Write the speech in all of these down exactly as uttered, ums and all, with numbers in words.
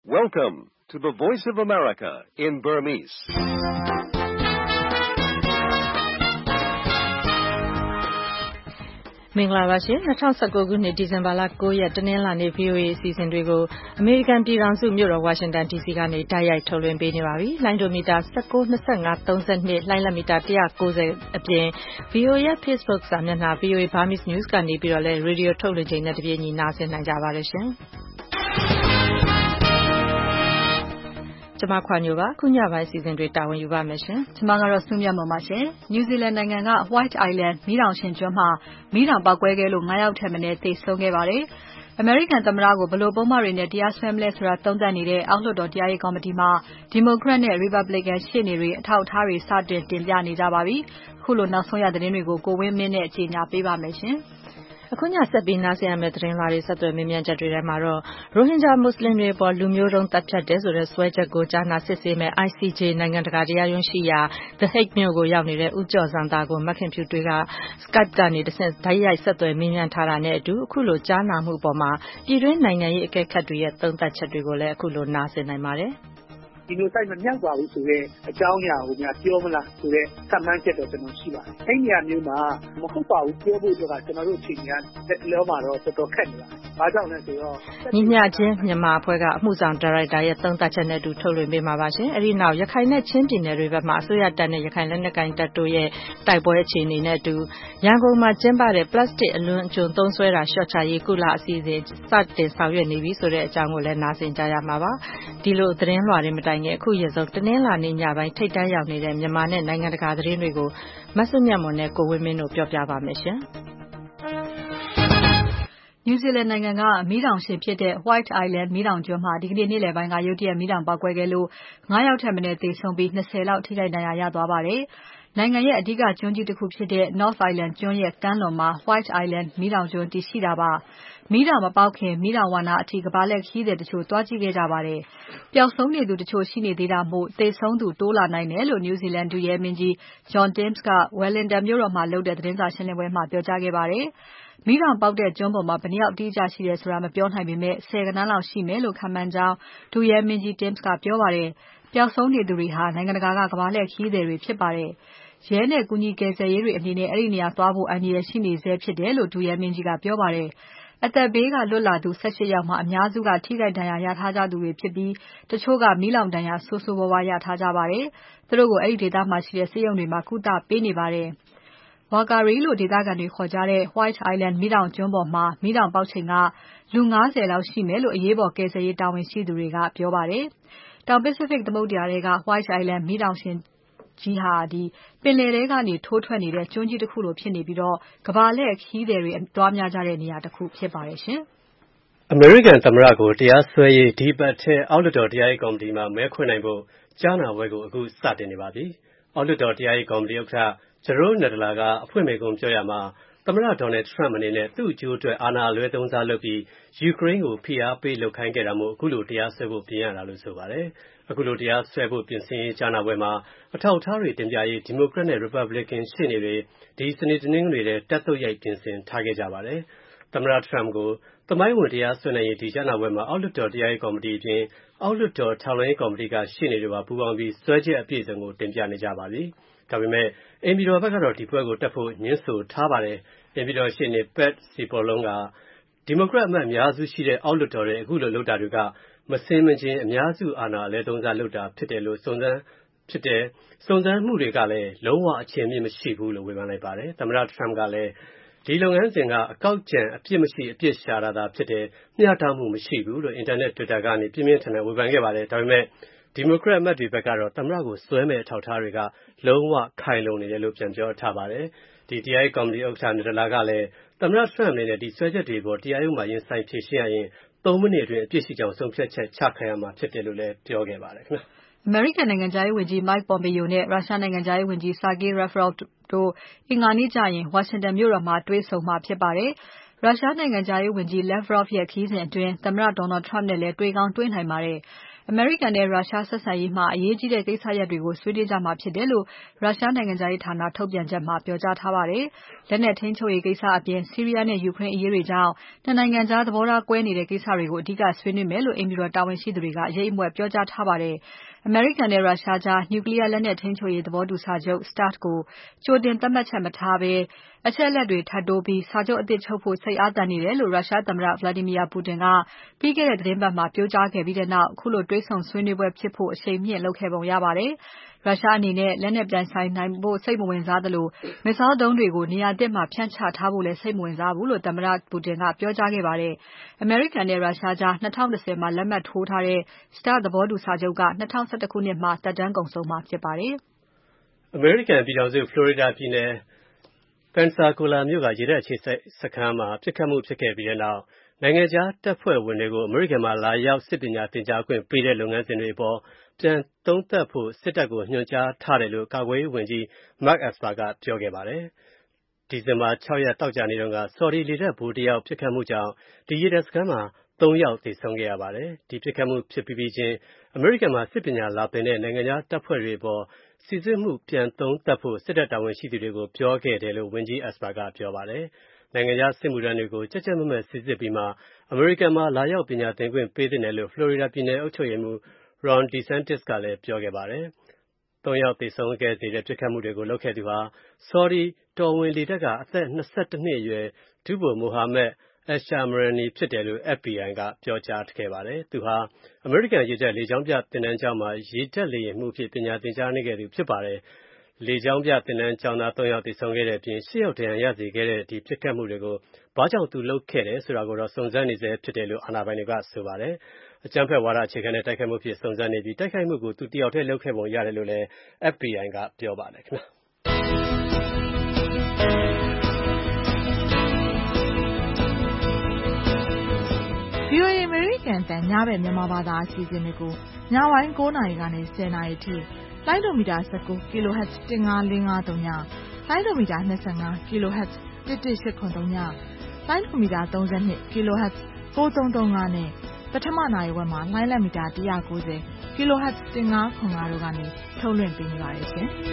Welcome to the Voice of America in Burmese. ။မင်္ဂလာပါရှင်၂၀၁၉ခုနှစ်ဒီဇင်ဘာလ၉ရက်တနင်္လာနေ့ ဗွီအိုအေ အစီအစဉ်တွေကိုအမေရိကန်ပြည်ထောင်စုမြို့တော်ဝါရှင်တန်ဒီစီကနေတိုက်ရိုက်ထုတ်လွှင့်ပေးနေပါပြီ။လိုင်းဒိုမီတာ၁၉ ၂၅ ၃၂လှိုင်းလက်မီတာ၁၉၀အပြင် ဗွီအိုအေရဲ့ Facebook စာမျက်နှာ ဗွီအိုအေ Burmese News ကနေပြီးတော့လည်းရေဒီယိုထုတ်လွှင့်ချိန်နဲ့တပြေးညီနားဆင်နိုင်ကြပါတယ်ရှင်။ကျမခွာညိုပါခုညပိုင်းအစီအစဉ်တွေတာဝန်ယူပါမယ်ရှင်ကျမကတော့စုမြတ်မုံပါရှင်နယူးဇီလန်နိုင်ငံက White Island မီးတောင်ရှင်ကျွန်းမှာမီးတောင်ပေါက်ကွဲခဲ့လို့၅ယောက်ထက်မနည်းသေဆုံးခဲ့ပါတယ်အမေရိကန်သမ္မတကိုဘယ်လိုပုံမှန်တွေနဲ့တရားစွဲမလဲဆိုတာသုံးသပ်နေတဲ့အောက်လွှတ်တော်တရားရေးကော်မတီမှာ Democrat နဲ့ Republican ရှေ့နေတွေအထောက်အထားတွေစတင်တင်ပြနေကြပါပြီခုလိုနောက်ဆုံးရသတင်းတွေကိုကိုဝင်းမင်းနဲ့အကြေညာပေးပါမယ်ရှင်အခုညဆက်ပြီးနားဆင်ရမယ့်သတင်းလာတွေဆက်သွယ်မြင်မြန်ချက်တွေထဲမှာတော့ရိုဟင်ဂျာမွတ်စလင်တွေပေါ်လူမျိုးတုံးတပ်ဖြတ်တယ်ဆိုတဲ့စွဲချက်ကိုကြားနာစစ်ဆေးမဲ့ I C J နိုင်ငံတကာတရားရုံးရှိရာ The Hague မြို့ကိုရောက်နေတဲ့ဦးကျော်စံသားကိုမခင်ဖြူတွေက Skype ကနေတဆင့်ဓာတ်ရိုက်ဆက်သွယ်မြင်မြန်ထားတာနဲ့အတူအခုလိုကြားနာမှုပေါ်မှာပြည်တွင်းနိုင်ငံရေးအကဲခတ်တွေရဲ့သုံးသပ်ချက်တွေကိုလည်းအခုလိုနားဆင်နိုင်ပါတယ်ဒီလိုတိုက်မမြောက်ပါဘူးဆိုတဲ့အကြောင်းအရာကိုများပြောမလားဆိုတဲ့သတ်မှတ်ချက်တော့ကျွန်တော်ရှိပါတယ်။အဲ့ဒီနေရာမျိုးမှာမဟုတ်ပါဘူးပြောဖို့အတွက်ကကျွန်တော်တို့အချိန်ကြီးကလက်လောမှာတော့တော်တော်ခက်နေပါတယ်။ဘာကြောင့်လဲဆိုတော့ညီမျှချင်းမြန်မာအဖွဲ့ကအမှုဆောင်ဒါရိုက်တာရဲ့သုံးသပ်ချက်နဲ့တူထုတ်လွှင့်ပေးမှာပါရှင်။အဲဒီနောက်ရခိုင်နဲ့ချင်းပြည်နယ်တွေဘက်မှာအစိုးရတပ်နဲ့ရခိုင်လက်နက်ကိုင်တပ်တို့ရဲ့တိုက်ပွဲအခြေအနေနဲ့တူရန်ကုန်မှာကျင်းပတဲ့ပလတ်စတစ်အလွန်အကျွံသုံးစွဲတာလျှော့ချရေးကုလအစီအစဉ်စတင်ဆောင်ရွက်နေပြီဆိုတဲ့အကြောင်းကိုလည်းနားဆင်ကြရမှာပါ။ဒီလိုသတင်းလွှာတွေမတိုင်ခင်အခုရက်ဆုံးတနင်္လာနေ့ညပိုင်းထိပ်တန်းရောက်နေတဲ့မြန်မာနဲ့နိုင်ငံတကာသတင်းတွေကိုမဆုမြတ်မွန်နဲ့ကိုဝင်းမင်းတို့ပြောပြပါမယ်ရှင်။နယူးဇီလန်နိုင်ငံကမီးတောင်ရှင်ဖြစ်တဲ့ White Island မီးတောင်ကျွန်းမှာဒီကနေ့နေ့လယ်ပိုင်းကရုတ်တရက်မီးတောင်ပေါက်ကွဲခဲ့လို့၅ယောက်ထက်မနည်းသေဆုံးပြီး၂၀လောက်ထိခိုက်ဒဏ်ရာရသွားပါတယ်။နိုင်ငံရဲ့အဓိကကျွန်းကြီးတစ်ခုဖြစ်တဲ့ North Island ကျွန်းရဲ့ကမ်းလွန်မှာ White Island မီးတောင်ကျွန်းတည်ရှိတာပါ။မီးတောင်မပေါက်ခင်မီးတောင်ဝါနာအထိကမ္ဘာလှည့်ခရီးသည်တချို့သွားကြည့်ခဲ့ကြပါတယ်။ပျောက်ဆုံးနေသူတချို့ရှိနေသေးတာမို့သေဆုံးသူတိုးလာနိုင်တယ်လို့ New Zealand ဒုရဲမင်းကြီး John Timms က Wellington မြို့တော်မှာလုပ်တဲ့သတင်းစာရှင်းပွဲမှာပြောကြားခဲ့ပါတယ်။မီးတောင်ပေါက်တဲ့ကျွန်းပေါ်မှာဘယ်နှယောက်အတိအကျရှိတယ်ဆိုတာမပြောနိုင်ပေမဲ့ဆယ်ဂဏန်းလောက်ရှိမယ်လို့ခန့်မှန်းကြောင်းဒုရဲမင်းကြီး Timms ကပြောပါတယ်။ပျောက်ဆုံးနေသူတွေဟာနိုင်ငံတကာကကမ္ဘာလှည့်ခရီးသည်တွေဖြစ်ပါတယ်။ရဲနဲ့ကူညီကယ်ဆယ်ရေးတွေအနေနဲ့အဲ့ဒီနေရာသွားဖို့အန္တရာယ်ရှိနေဆဲဖြစ်တယ်လို့ဒုရဲမင်းကြီးကပြောပါတယ်။အသက်ဘေးကလွတ်လာသူ၁၈ယောက်မှာအများစုကထိခိုက်ဒဏ်ရာရထားကြသူတွေဖြစ်ပြီးတချို့ကမီးလောင်ဒဏ်ရာဆိုးဆိုးဝါးဝါးရထားကြပါတယ်။သူတို့ကိုအဲ့ဒီဒေသမှာရှိတဲ့ဆေးရုံတွေမှာကုသပေးနေပါတယ်။ Walkari လို့ဒေသခံတွေခေါ်ကြတဲ့ White Island မီးတောင်ကျွန်းပေါ်မှာမီးတောင်ပေါက်ချိန်ကလူ၅၀လောက်ရှိမယ်လို့အရေးပေါ်ကယ်ဆယ်ရေးတာဝန်ရှိသူတွေကပြောပါတယ်။တောင် Pacific သမုဒ္ဒရာထဲက White Island မီးတောင်ရှင်ကြီးဟာပင်လယ်ထဲကနေထိုးထွက်နေတဲ့ကျွန်းကြီးတစ်ခုလိုဖြစ်နေပြီးကမ္ဘာလှည့်ခရီးသည်တွေသွားများကြတဲ့နေရာတစ်ခုဖြစ်ပါတယ်ရှင်။အမေရိကန်သမ္မတကိုတရားစွဲရေးဒီပတ်ထဲအောက်လွှတ်တော်တရားရေးကော်မတီမှာမဲခွဲနိုင်ဖို့ကြားနာပွဲကိုအခုစတင်နေပါပြီ။အောက်လွှတ်တော်တရားရေးကော်မတီဥက္ကဋ္ဌဂျရိုးနဒလာကအဖွင့်မိန့်ခွန်းပြောရမှာသမ္မတဒေါ်နယ်ထရမ့်အနေနဲ့သူ့အကျိုးအတွက်အာဏာလွဲသုံးစားလုပ်ပြီးယူကရိန်းကိုဖိအားပေးလုပ်ခိုင်းခဲ့တာမို့အခုလိုတရားစွဲဖို့ပြင်ရတာလို့ဆိုပါတယ်။အခုလိုတရားစွဲဖို့ပြင်ဆင်ရေးကြားနာပွဲမှာအထောက်အထားတွေတင်ပြရေးဒီမိုကရက်နဲ့ Republican ရှေ့နေတွေဒီစနေတနင်္ဂနွေထဲတက်သုတ်ရိုက်ပြင်ဆင်ထားခဲ့ကြပါတယ်။သမ္မတထရမ့်ကိုသမိုင်းဝင်တရားစွဲနိုင်ရေးဒီကြားနာပွဲမှာအောက်လွှတ်တော်တရားရေးကော်မတီအပြင်အောက်လွှတ်တော်ထောက်လှမ်းရေးကော်မတီကရှေ့နေတွေပါပူးပေါင်းပြီးစွဲချက်အပြည့်အစုံကိုတင်ပြနေကြပါပြီ။ဒါပေမဲ့အိမ်ပြည်တော်ဘက်ကတော့ဒီပွဲကိုတက်ဖို့ညှင်းဆိုထားပါတယ်။အိမ်ပြည်တော်ရှေ့နေ Pat Cipollone ကဒီမိုကရက်အမတ်အများစုရှိတဲ့အောက်လွှတ်တော်ရဲ့အခုလိုလုပ်တာတွေကမစင်မချင်းအများစုအာဏာအလဲသုံးစားလုပ်တာဖြစ်တယ်လို့စုံစမ်းဖြစ်တယ်စုံစမ်းမှုတွေကလည်းလုံးဝအခြေအမြစ်မရှိဘူးလို့ဝေဖန်လိုက်ပါတယ်။သမ္မတထရမ့်ကလည်းဒီလုပ်ငန်းစဉ်ကအကောက်ကျန်အပြစ်မရှိအပြစ်ရှာတာသာဖြစ်တယ်မျှတမှုမရှိဘူးလို့အင်တာနက် Twitter ကနေပြင်းပြင်းထန်ထန်ဝေဖန်ခဲ့ပါတယ်။ဒါပေမဲ့ဒီမိုကရက်အမတ်တွေဘက်ကတော့သမ္မတကိုစွဲမဲ့အထောက်အထားတွေကလုံးဝခိုင်လုံနေတယ်လို့ပြန်ပြောထားပါတယ်။ဒီတရားရေးကော်မတီဥက္ကဋ္ဌနဒလာကလည်းသမ္မတထရမ့်အနေနဲ့ဒီစွဲချက်တွေပေါ်တရားရုံးမှာရင်ဆိုင်ဖြေရှင်းရရင်သုံးမိနစ်အတွင်းအပြစ်ရှိကြောင်းဆုံးဖြတ်ချက်ချခံရမှာဖြစ်တယ်လို့လည်းပြောခဲ့ပါတယ်ခင်ဗျ။ American နိုင်ငံခြားရေးဝန်ကြီး Mike Pompeo နဲ့ Russia နိုင်ငံခြားရေးဝန်ကြီး Sergei Lavrov တို့အင်္ဂါနေ့ကျရင်ဝါရှင်တန်မြို့တော်မှာတွေ့ဆုံမှာဖြစ်ပါတယ်။ Russia နိုင်ငံခြားရေးဝန်ကြီး Lavrov ရဲ့ခရီးစဉ်အတွင်းသမ္မတ Donald Trump နဲ့လည်းတွေ့ကောင်းတွေ့နိုင်ပါတယ်။အမေရိကန်နဲ့ရုရှားဆက်ဆံရေးမှာအရေးကြီးတဲ့ကိစ္စရပ်တွေကိုဆွေးနွေးကြမှာဖြစ်တယ်လို့ရုရှားနိုင်ငံခြားရေးဌာနထုတ်ပြန်ချက်မှာပြောကြားထားပါတယ်။လက်နက်ထိန်းချုပ်ရေးကိစ္စအပြင်ဆီးရီးယားနဲ့ယူကရိန်းအရေးတွေကြောင့်နှစ်နိုင်ငံကြားသဘောထားကွဲနေတဲ့ကိစ္စတွေကိုအဓိကဆွေးနွေးမယ်လို့အိမ်ဖြူတော်တာဝန်ရှိသူတွေကအရိပ်အမြွက်ပြောကြားထားပါတယ်။အမေရိကန်နဲ့ရုရှားကြား Nuclear လက်နက်ထိန်းချုပ်ရေးသဘောတူစာချုပ် START ကိုကြိုတင်သတ်မှတ်ချက်မထားဘဲအချက်အလက်တွေထပ်တိုးပြီးစာချုပ်အသစ်ချုပ်ဖို့စိတ်အားသန်နေတယ်လို့ရုရှားသမ္မတ Vladimir Putin ကပြီးခဲ့တဲ့သီတင်းပတ်မှာပြောကြားခဲ့ပြီးနောက်ခုလိုတွေ့ဆုံဆွေးနွေးပွဲဖြစ်ဖို့အရှိန်မြှင့်လုပ်ခဲ့ပုံရပါတယ်။ရုရှားအနေနဲ့လက်နက်ပြိုင်ဆိုင်နိုင်ဖို့စိတ်မဝင်စားသလို Missile ဒုံးတွေကိုနေရာသစ်မှာဖြန့်ချထားဖို့လည်းစိတ်မဝင်စားဘူးလို့သမ္မတ Putin ကပြောကြားခဲ့ပါတယ်။အမေရိကန်နဲ့ရုရှားကြား၂၀၂၀မှာလက်မှတ်ထိုးထားတဲ့ START သဘောတူစာချုပ်က၂၀၁၁ခုနှစ်မှာသက်တမ်းကုန်ဆုံးမှာဖြစ်ပါတယ်။အမေရိကန်ပြည်ထောင်စု Florida ပြည်နယ် Pensacola မြို့ကရေတပ်အခြေစိုက်စခန်းမှာပစ်ခတ်မှုဖြစ်ခဲ့ပြီးတဲ့နောက်နိုင်ငံခြားတပ်ဖွဲ့ဝင်တွေကိုအမေရိကန်မှာလာရောက်စစ်ပညာသင်ကြားခွင့်ပေးတဲ့လုပ်ငန်းစဉ်တွေအပေါ်ပြန်သုံးသပ်ဖို့စစ်တပ်ကိုညွှန်ကြားထားတယ်လို့ကာကွယ်ရေးဝန်ကြီး Mark Esper ကပြောခဲ့ပါတယ်။ဒီဇင်ဘာ၆ရက်သောကြာနေ့တုန်းက Saudi လေတပ်ဗိုလ်တယောက်ပစ်ခတ်မှုကြောင့်ဒီရေတပ်စခန်းမှာသုံးယောက်သေဆုံးခဲ့ရပါတယ်။ဒီပစ်ခတ်မှုဖြစ်ပြီးပြီးချင်းအမေရိကန်မှာစစ်ပညာလာသင်တဲ့နိုင်ငံခြားတပ်ဖွဲ့တွေအပေါ်စီစစ်မှုပြန်သုံးသပ်ဖို့စစ်တပ်တာဝန်ရှိသူတွေကိုပြောခဲ့တယ်လို့ဝန်ကြီး Esper ကပြောပါတယ်။နိုင်ငံခြားစစ်မှုထမ်းတွေကိုကြက်ကြက်မက်မက်စီစစ်ပြီးမှအမေရိကန်မှာလာရောက်ပညာသင်ခွင့်ပေးသင့်တယ်လို့ Florida ပြည်နယ်အုပ်ချုပ်ရေးမှူး Ron DeSantis ကလည်းပြောခဲ့ပါတယ်။သုံးယောက်သေဆုံးခဲ့စေတဲ့ပစ်ခတ်မှုတွေကိုလုပ်ခဲ့သူဟာ Saudi တော်ဝင်လေတပ်ကအသက်၂၁နှစ်အရွယ်ဒုဗိုလ် Mohammad Alshamarani ဖြစ်တယ်လို့ F B I ကပြောကြားခဲ့ပါတယ်။သူဟာအမေရိကန်ရေတပ်လေကြောင်းပြသင်တန်းကျောင်းမှာရေတပ်လေယာဉ်မှူးအဖြစ်ပညာသင်ကြားနေခဲ့သူဖြစ်ပါတယ်။လေကြောင်းပြသင်တန်းကျောင်းသားသုံးယောက်သေဆုံးခဲ့တဲ့အပြင်ရှစ်ယောက်ဒဏ်ရာရစေခဲ့တဲ့ဒီပစ်ခတ်မှုတွေကိုဘာကြောင့်သူလုပ်ခဲ့တယ်ဆိုတာကိုတော့စုံစမ်းနေဆဲဖြစ်တယ်လို့အာဏာပိုင်တွေကဆိုပါတယ်။အကြမ်းဖက်ဝါဒအခြေခံတဲ့တိုက်ခိုက်မှုဖြစ်စုံစမ်းနေပြီးတိုက်ခိုက်မှုကိုသူတယောက်တည်းလုပ်ခဲ့ပုံရတယ်လို့လည်း F B I ကပြောပါတယ်ခင်ဗျာ။ဗွီအိုအေ American အသံညဘက်မြန်မာဘာသာအစီအစဉ်တွေကိုညပိုင်း၉နာရီကနေ၁၀နာရီထိလိုင်းဒိုမီတာ၁၉ kHz ၁၅၄၅၃ညလိုင်းဒိုမီတာ၂၅ kHz ၁၁၈၇၃ညလိုင်းဒိုမီတာ၃၂ kHz ၉၃၃၅နဲ့ပထမနာရီဝက်မှာလိုင်းလက်မီတာ၁၉၀ kHz ၁၅၇၅တို့ကနေထုတ်လွှင့်ပေးနေပါတယ်ရှင်။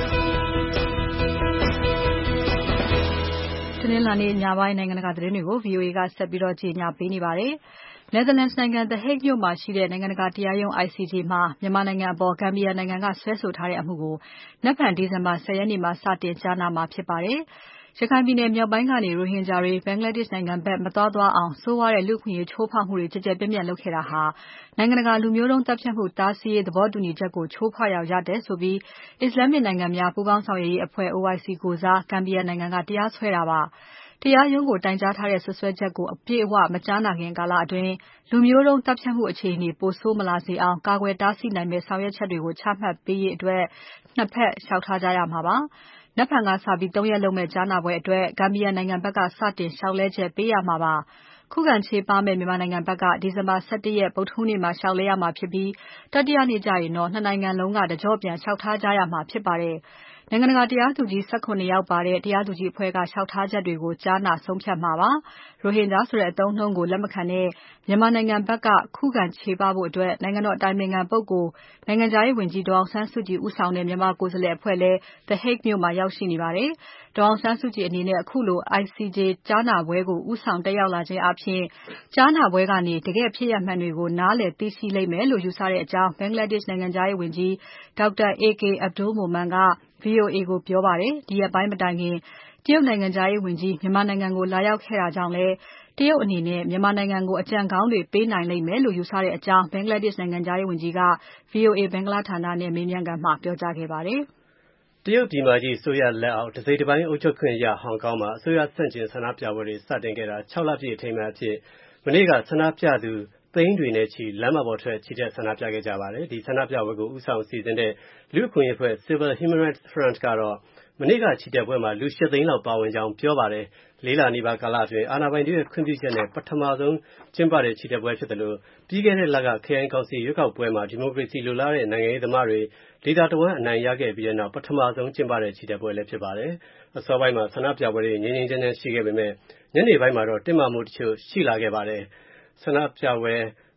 တနင်္လာနေ့ညပိုင်းနိုင်ငံတကာသတင်းတွေကို V O A ကဆက်ပြီးတော့ကြေညာပေးနေပါတယ်။ Netherlands နိုင်ငံ The Hague မြို့မှာရှိတဲ့နိုင်ငံတကာတရားရုံး I C J မှာမြန်မာနိုင်ငံအပေါ် Gambia နိုင်ငံကစွဲဆိုထားတဲ့အမှုကိုနက်ဖြန်ဒီဇင်ဘာ၁၀ရက်နေ့မှာစတင်ကြားနာမှာဖြစ်ပါတယ်။ရခိုင်ပြည်နယ်မြောက်ပိုင်းကနေရိုဟင်ဂျာတွေဘင်္ဂလားဒေ့ရှ်နိုင်ငံဘက်မသွားသွားအောင်ဆိုးဝါးတဲ့လူ့အခွင့်အရေးချိုးဖောက်မှုတွေကြည်ကြဲပြန့်ပြန့်လုပ်ခဲ့တာဟာနိုင်ငံတကာလူမျိုးတုံးတပ်ဖြတ်မှုတားဆီးရေးသဘောတူညီချက်ကိုချိုးဖောက်ရာရောက်တယ်ဆိုပြီးအစ္စလာမစ်နိုင်ငံများပူးပေါင်းဆောင်ရွက်ရေးအဖွဲ့ O I C ကိုစား Gambia နိုင်ငံကတရားစွဲတာပါ။တရားရုံးကိုတိုင်ကြားထားတဲ့ဆွဆွဲချက်ကိုအပြည့်အဝမကြားနာခင်ကာလအတွင်းလူမျိုးတုံးတပ်ဖြတ်မှုအခြေအနေပိုဆိုးမလာစေအောင်ကာကွယ်တားဆီးနိုင်မယ့်ဆောင်ရွက်ချက်တွေကိုချမှတ်ပေးရေးအတွက်နှစ်ဖက်လျှောက်ထားကြရမှာပါ။နက်ဖြန်ကစပြီးသုံးရက်လုံးမဲ့ကြားနာပွဲအတွက် Gambia နိုင်ငံဘက်ကစတင်လျှောက်လဲချက်ပေးရမှာပါ။ခုခံချေပမဲ့မြန်မာနိုင်ငံဘက်ကဒီဇင်ဘာ၁၁ရက်ဗုဒ္ဓဟူးနေ့မှာလျှောက်လဲရမှာဖြစ်ပြီးတတိယနေ့ကျရင်တော့နှစ်နိုင်ငံလုံးကတကြော့ပြန်လျှောက်ထားကြရမှာဖြစ်ပါတယ်။နိုင်ငံတကာတရားသူကြီး၁၇ယောက်ပါတဲ့တရားသူကြီးအဖွဲ့ကလျှောက်ထားချက်တွေကိုကြားနာဆုံးဖြတ်မှာပါ။ရိုဟင်ဂျာဆိုတဲ့အသုံးအနှုန်းကိုလက်မခံတဲ့မြန်မာနိုင်ငံဘက်ကခုခံချေပဖို့အတွက်နိုင်ငံတော်အတိုင်ပင်ခံပုဂ္ဂိုလ်နိုင်ငံခြားရေးဝန်ကြီးဒေါ်အောင်ဆန်းစုကြည်ဦးဆောင်တဲ့မြန်မာကိုယ်စားလှယ်အဖွဲ့လည်း The Hague မြို့မှာရောက်ရှိနေပါတယ်။ဒေါ်အောင်ဆန်းစုကြည်အနေနဲ့အခုလို I C J ကြားနာပွဲကိုဦးဆောင်တက်ရောက်လာခြင်းအပြင်ကြားနာပွဲကနေတကယ့်ဖြစ်ရပ်မှန်တွေကိုနားလည်သိရှိလိမ့်မယ်လို့ယူဆတဲ့အကြောင်းဘင်္ဂလားဒေ့ရှ်နိုင်ငံခြားရေးဝန်ကြီးဒေါက်တာ A K Abdul Momen က V O A ကိုပြောပါတယ်။ဒီရက်ပိုင်းမတိုင်ခင်တရုတ်နိုင်ငံခြားရေးဝန်ကြီးမြန်မာနိုင်ငံကိုလာရောက်ခဲ့တာကြောင့်လည်းတရုတ်အနေနဲ့မြန်မာနိုင်ငံကိုအကြံကောင်းတွေပေးနိုင်လိမ့်မယ်လို့ယူဆတဲ့အကြောင်းဘင်္ဂလားဒေ့ရှ်နိုင်ငံခြားရေးဝန်ကြီးက V O A ဘင်္ဂလားဌာနနဲ့မေးမြန်းခန်းမှာပြောကြားခဲ့ပါတယ်။တရုတ်ပြည်မကြီးအစိုးရလက်အောက်တစိတ်တပိုင်းအုပ်ချုပ်ခွင့်ရဟောင်ကောင်မှာအစိုးရဆန့်ကျင်ဆန္ဒပြပွဲတွေစတင်ခဲ့တာ၆လပြည့်အထိမ်းအမှတ်အဖြစ်မနေ့ကဆန္ဒပြသူသိန်းတွေနဲ့ချီလမ်းမပေါ်ထွက်ချီတက်ဆန္ဒပြခဲ့ကြပါတယ်။ဒီဆန္ဒပြပွဲကိုဦးဆောင်စီစဉ်တဲ့လူ့အခွင့်အရေးအဖွဲ့ Civil Human Rights Front ကတော့မနေ့ကချီတက်ပွဲမှာလူရှစ်သိန်းလောက်ပါဝင်ကြောင်းပြောပါတယ်။လေးလနီးပါးကာလအတွင်းအာဏာပိုင်တွေရဲ့ခွင့်ပြုချက်နဲ့ပထမဆုံးကျင်းပတဲ့ချီတက်ပွဲဖြစ်တယ်လို့ပြီးခဲ့တဲ့လကခရိုင်ကောင်စီရွေးကောက်ပွဲမှာဒီမိုကရေစီလိုလားတဲ့နိုင်ငံရေးသမားတွေဒေသတဝန်းအနိုင်ရခဲ့ပြီးတဲ့နောက်ပထမဆုံးကျင်းပတဲ့ချီတက်ပွဲလည်းဖြစ်ပါတယ်။အစောပိုင်းမှာဆန္ဒပြပွဲတွေငြိမ်းငြိမ်းချမ်းချမ်းရှိခဲ့ပေမဲ့ညနေပိုင်းမှာတော့တင်းမာမှုတချို့ရှိလာခဲ့ပါတယ်။ဆန္ဒပြပွဲ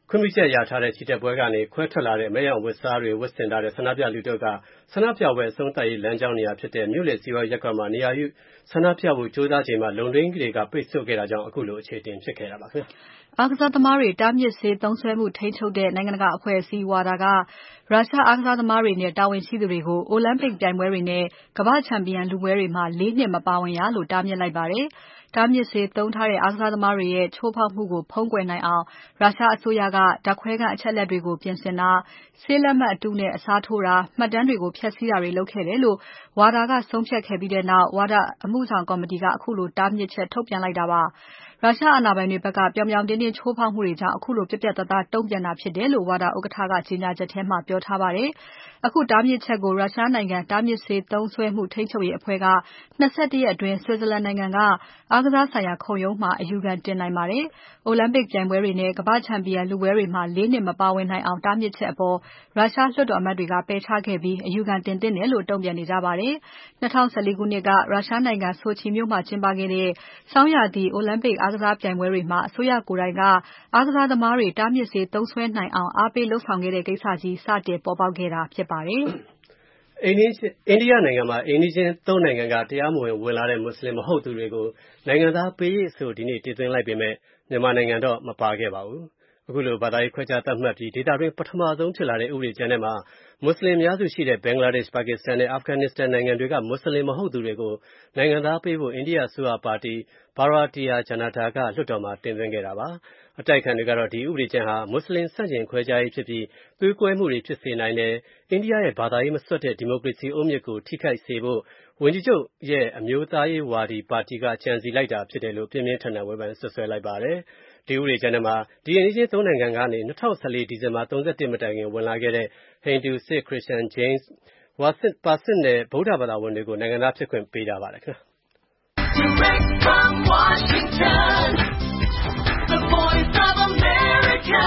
ခွင့်ပြုချက်ရထားတဲ့ချီတက်ပွဲကနေခွဲထွက်လာတဲ့မဲရောင်ဝတ်စားတွေဝတ်ဆင်ထားတဲ့ဆန္ဒပြလူတုကဆန္ဒပြပွဲအဆုံးသတ်ရေးလမ်းကြောင်းနေရာဖြစ်တဲ့မြို့လေစီဝါရပ်ကွက်မှာနေရာယူဆန္ဒပြဖို့ကြိုးစားချိန်မှာလုံရင်းတွေကပိတ်ဆို့ခဲ့တာကြောင့်အခုလိုအခြေတင်ဖြစ်ခဲ့တာပါခင်ဗျာအားကစားသမားတွေတားမြစ်ဆေးသုံးစွဲမှုထိန်းချုပ်တဲ့နိုင်ငံတကာအဖွဲ့အစည်းဝါဒါကရုရှားအားကစားသမားတွေနဲ့တာဝန်ရှိသူတွေကိုအိုလံပစ်ပြိုင်ပွဲတွေနဲ့ကမ္ဘာ့ချန်ပီယံလူပွဲတွေမှာလေးနှစ်မပါဝင်ရလို့တားမြစ်လိုက်ပါတယ်။တားမြစ်ဆေးသုံးထားတဲ့အားကစားသမားတွေရဲ့ချိုးဖောက်မှုကိုဖုံးကွယ်နိုင်အောင်ရုရှားအစိုးရကဓာတ်ခွဲခန့်အချက်အလက်တွေကိုပြင်ဆင်တာဆေးလက်မှတ်အတုနဲ့အစားထိုးတာမှတ်တမ်းတွေကိုဖျက်ဆီးတာတွေလုပ်ခဲ့တယ်လို့ဝါဒါကဆုံးဖြတ်ခဲ့ပြီးတဲ့နောက်ဝါဒါအမှုဆောင်ကော်မတီကအခုလိုတားမြစ်ချက်ထုတ်ပြန်လိုက်တာပါ။ရုရှားအာဏာပိုင်တွေဘက်ကပြောင်ပြောင်တင်းတင်းချိုးဖောက်မှုတွေကြောင့်အခုလိုပြက်ပြက်သားသားတုံ့ပြန်တာဖြစ်တယ်လို့ဝါဒါဥက္ကဋ္ဌကကြေညာချက်ထဲမှာပြောထားပါတယ်။အခုတားမြစ်ချက်ကိုရုရှားနိုင်ငံတားမြစ်ဆေးသုံးစွဲမှုထိန်းချုပ်ရေးအဖွဲ့က၂၁ရက်အတွင်း Switzerland နိုင်ငံကအားကစားဆိုင်ရာခုံရုံးမှာအယူခံတင်နိုင်ပါတယ်။ အိုလံပစ်ပြိုင်ပွဲတွေနဲ့ကမ္ဘာ့ချန်ပီယံလူပွဲတွေမှာလေးနှစ်မပါဝင်နိုင်အောင်တားမြစ်ချက်အပေါ်ရုရှားလွှတ်တော်အမတ်တွေကပယ်ချခဲ့ပြီးအယူခံတင်သင့်တယ်လို့တုံ့ပြန်နေကြပါတယ်။၂၀၁၄ခုနှစ်ကရုရှားနိုင်ငံဆိုချီမြို့မှာကျင်းပခဲ့တဲ့ဆောင်းရာသီအိုလံပစ်အားကစားပြိုင်ပွဲတွေမှာအစိုးရကိုယ်တိုင်ကအားကစားသမားတွေတားမြစ်ဆေးသုံးစွဲနိုင်အောင်အားပေးလုပ်ဆောင်ခဲ့တဲ့ကိစ္စကြီးစတင်ပေါ်ပေါက်ခဲ့တာဖြစ်ပါတယ်။အိန္ဒိယအိန္ဒိယနိုင်ငံမှာအိန္ဒိချင်းသုံးနိုင်ငံကတရားမဝင်ဝင်လာတဲ့မွတ်စလင်မဟုတ်သူတွေကိုနိုင်ငံသားပေးရေးအဆိုဒီနေ့တည်သွင်းလိုက်ပေမဲ့မြန်မာနိုင်ငံတော့မပါခဲ့ပါဘူး။အခုလိုဘာသာရေးခွဲခြားသတ်မှတ်ပြီးဒေသတွင်းပထမဆုံးဖြစ်လာတဲ့ဥပဒေကြမ်းထဲမှာမွတ်စလင်အများစုရှိတဲ့ဘင်္ဂလားဒေ့ရှ်၊ပါကစ္စတန်နဲ့အာဖဂန်နစ္စတန်နိုင်ငံတွေကမွတ်စလင်မဟုတ်သူတွေကိုနိုင်ငံသားပေးဖို့အိန္ဒိယအစိုးရပါတီ Bharatiya Janata ကလွှတ်တော်မှာတင်သွင်းခဲ့တာပါ။အတိုက်အခံတွေကတော့ဒီဥပဒေကြမ်းဟာမွတ်စလင်ဆန့်ကျင်ခွဲခြားရေးဖြစ်ပြီးသွေးကွဲမှုတွေဖြစ်စေနိုင်တယ်။အိန္ဒိယရဲ့ဘာသာရေးမစွက်တဲ့ဒီမိုကရေစီအုတ်မြစ်ကိုထိခိုက်စေဖို့ဝန်ကြီးချုပ်ရဲ့အမျိုးသားရေးဝါဒီပါတီကကြံစည်လိုက်တာဖြစ်တယ်လို့ပြင်းပြင်းထန်ထန်ဝေဖန်စွပ်စွဲလိုက်ပါတယ်။ဒီဥပဒေကြမ်းထဲမှာဒီအိန္ဒိချင်းသုံးနိုင်ငံကနေ၂၀၁၄ဒီဇင်ဘာ၃၁မတိုင်ခင်ဝင်လာခဲ့တဲ့ဟိန္ဒူ၊ဆစ်၊ခရစ်ယာန်၊ဂျိန်း၊ဝါစစ်၊ပါစစ်နဲ့ဗုဒ္ဓဘာသာဝင်တွေကိုနိုင်ငံသားဖြစ်ခွင့်ပေးထားပါတယ်ခင်ဗျာ။ Direct from Washington, the voice of America,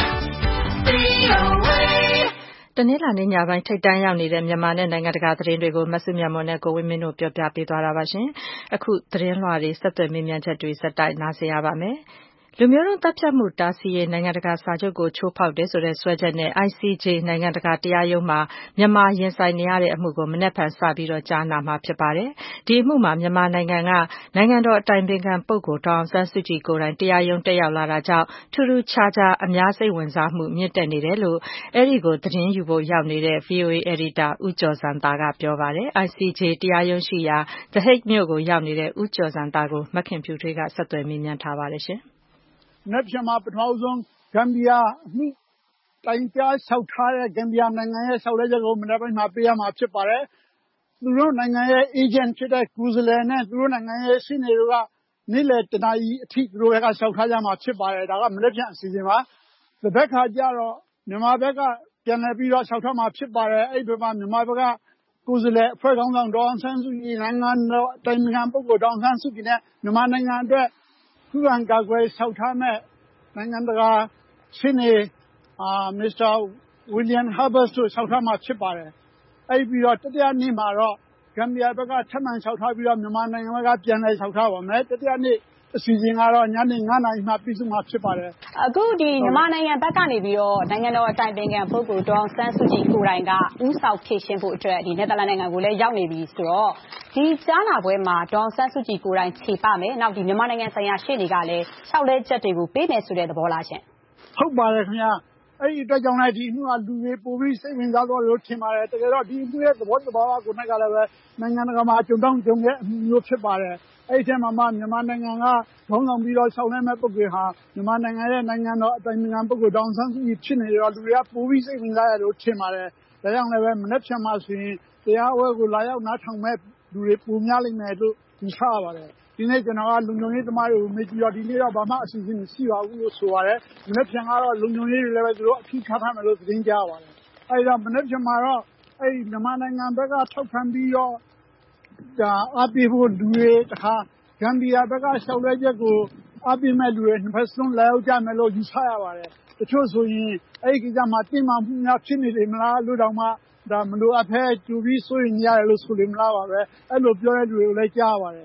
V O A တနင်္လာနေ့ညပိုင်းထိပ်တန်းရောက်နေတဲ့မြန်မာနဲ့နိုင်ငံတကာသတင်းတွေကိုမစုမြတ်မွန်နဲ့ကိုဝင်းမင်းတို့ပြောပြပေးသွားတာပါရှင်။အခုသတင်းလွှာတွေဆက်သွယ်မေးမြန်းချက်တွေဆက်တိုက်နားဆင်ရပါမယ်။လူမျိုးတုံးသတ်ဖြတ်မှုတားဆီးရေးနိုင်ငံတကာစာချုပ်ကိုချိုးဖောက်တယ်ဆိုတဲ့စွဲချက်နဲ့ I C J နိုင်ငံတကာတရားရုံးမှာမြန်မာရင်ဆိုင်နေရတဲ့အမှုကိုမနက်ဖြန်စပြီးကြားနာမှာဖြစ်ပါတယ်။ဒီအမှုမှာမြန်မာနိုင်ငံကနိုင်ငံတော်အတိုင်ပင်ခံပုဂ္ဂိုလ်ဒေါ်အောင်ဆန်းစုကြည်ကိုယ်တိုင်တရားရုံးတက်ရောက်လာတာကြောင့်ထူးထူးခြားခြားအများစိတ်ဝင်စားမှုမြင့်တက်နေတယ်လို့အဲဒီကိုသတင်းယူဖို့ရောက်နေတဲ့ V O A အယ်ဒီတာဦးကျော်ဇံသာကပြောပါတယ်။ I C J တရားရုံးရှိရာ The Hague မြို့ကိုရောက်နေတဲ့ဦးကျော်ဇံသာကိုမခင်ဖြူထွေးကဆက်သွယ်မေးမြန်းထားပါတယ်ရှင်။မနက်ဖြန်မှာပထမဆုံးဂမ်ဘီယာအမှုတိုင်ကြားလျှောက်ထားတဲ့ဂမ်ဘီယာနိုင်ငံရဲ့လျှောက်လဲချက်ကိုမနက်ပိုင်းမှာပေးရမှာဖြစ်ပါတယ်။သူတို့နိုင်ငံရဲ့ agent ဖြစ်တဲ့ကိုယ်စားလှယ်နဲ့သူတို့နိုင်ငံရဲ့ရှေ့နေတို့ကနေ့လယ်တနာရီအထိသူတို့ဘက်ကလျှောက်ထားကြမှာဖြစ်ပါတယ်။ဒါကမနက်ဖြန်အစီအစဉ်ပါ။ဒီဘက်ခါကျတော့မြန်မာဘက်ကပြန်လည်ပြီးတော့လျှောက်ထားမှာဖြစ်ပါတယ်။အဲ့ဒီမှာမြန်မာဘက်ကကိုယ်စားလှယ်အဖွဲ့ခေါင်းဆောင်ဒေါ်အောင်ဆန်းစုကြည်နိုင်ငံတော်အတိုင်ပင်ခံပုဂ္ဂိုလ်ဒေါ်အောင်ဆန်းစုကြည်နဲ့မြန်မာနိုင်ငံအတွက်ခုခံကာကွယ်လျှောက်ထားမဲ့နိုင်ငံတကာရှင်းနေမစ္စတာဝီလီယံဟာဘတ်တို့လျှောက်ထားမှာဖြစ်ပါတယ်။အဲ့ပြီးတော့တတိယနေ့မှာတော့ဂမ်ဘီယာဘက်ကထပ်မံလျှောက်ထားပြီးတော့မြန်မာနိုင်ငံဘက်ကပြန်လည်လျှောက်ထားပါမယ်။တတိယနေ့အစီအစဉ်ကတော့ညနေငါးနာရီမှပြီးဆုံးမှာဖြစ်ပါတယ်။အခုဒီမြန်မာနိုင်ငံဘက်ကနေပြီးတော့နိုင်ငံတော်အတိုင်ပင်ခံပုဂ္ဂိုလ်ဒေါ်အောင်ဆန်းစုကြည်ကိုယ်တိုင်ကဦးဆောင်ဖြည့်ရှင်းဖို့အတွက်ဒီနယ်သာလန်နိုင်ငံကိုလည်းရောက်နေပြီဆိုတော့ဒီကြားနာပွဲမှာဒေါ်အောင်ဆန်းစုကြည်ကိုယ်တိုင်ခြေပမယ်။နောက်ဒီမြန်မာနိုင်ငံဆိုင်ရာရှေ့နေကလည်းလျှောက်လဲချက်တွေကိုပေးမယ်ဆိုတဲ့သဘောလားရှင်။ဟုတ်ပါတယ်ခင်ဗျာ။အဲ့ဒီအတွက်ကြောင့်လည်းဒီအမှုကလူတွေပိုပြီးစိတ်ဝင်စားသွားလို့ထင်ပါတယ်။တကယ်တော့ဒီအမှုရဲ့သဘောတဘာဝကိုနိုင်ကလည်းပဲနိုင်ငံတကာမှာကြုံတောင်းကြုံရဲ့အမှုမျိုးဖြစ်ပါတယ်။အဲ့ဒီထဲမှာမှမြန်မာနိုင်ငံကခေါင်းဆောင်ပြီးတော့ဆောင်ရွက်မဲ့ပုဂ္ဂိုလ်ဟာမြန်မာနိုင်ငံရဲ့နိုင်ငံတော်အတိုင်ပင်ခံပုဂ္ဂိုလ်ဒေါ်အောင်ဆန်းစုကြည်ဖြစ်နေတော့လူတွေကပိုပြီးစိတ်ဝင်စားရလို့ထင်ပါတယ်။ဒါကြောင့်လည်းပဲမနေ့ဖြန်မှာဆိုရင်တရားဝဲကိုလာရောက်နားထောင်မဲ့လူတွေပိုများလိမ့်မယ်လို့ယူဆရပါတယ်။ဒီနေ့ကျွန်တော်ကလုံခြုံရေးသမားတွေကိုမေးကြည့်တော့ဒီနေ့တော့ဘာမှအစီအစဉ်မရှိပါဘူးလို့ဆိုပါတယ်။မနေ့ဖြန်ကတော့လုံခြုံရေးတွေလည်းပဲသူတို့အထူးထားထားမယ်လို့သတင်းကြားပါတယ်။အဲဒီတော့မနေ့ဖြန်မှာတော့အဲဒီမြန်မာနိုင်ငံဘက်ကထောက်ခံပြီးတော့ဒါအားပေးဖို့လူတွေတခါဂမ်ဘီယာဘက်ကလျှောက်လဲချက်ကိုအားပေးမဲ့လူတွေနှစ်ဖက်စလုံးလာရောက်ကြမယ်လို့ယူဆရပါတယ်။တချို့ဆိုရင်အဲဒီကိစ္စမှာတင်းမာမှုများဖြစ်နေတယ်မလားလို့တောင်မှဒါမလိုအပ်ဖဲကြိုပြီးစိုးရင်ရတယ်လို့ဆိုလိမ့်မလားပါပဲ။အဲ့လိုပြောတဲ့လူတွေကိုလည်းကြားပါတယ်။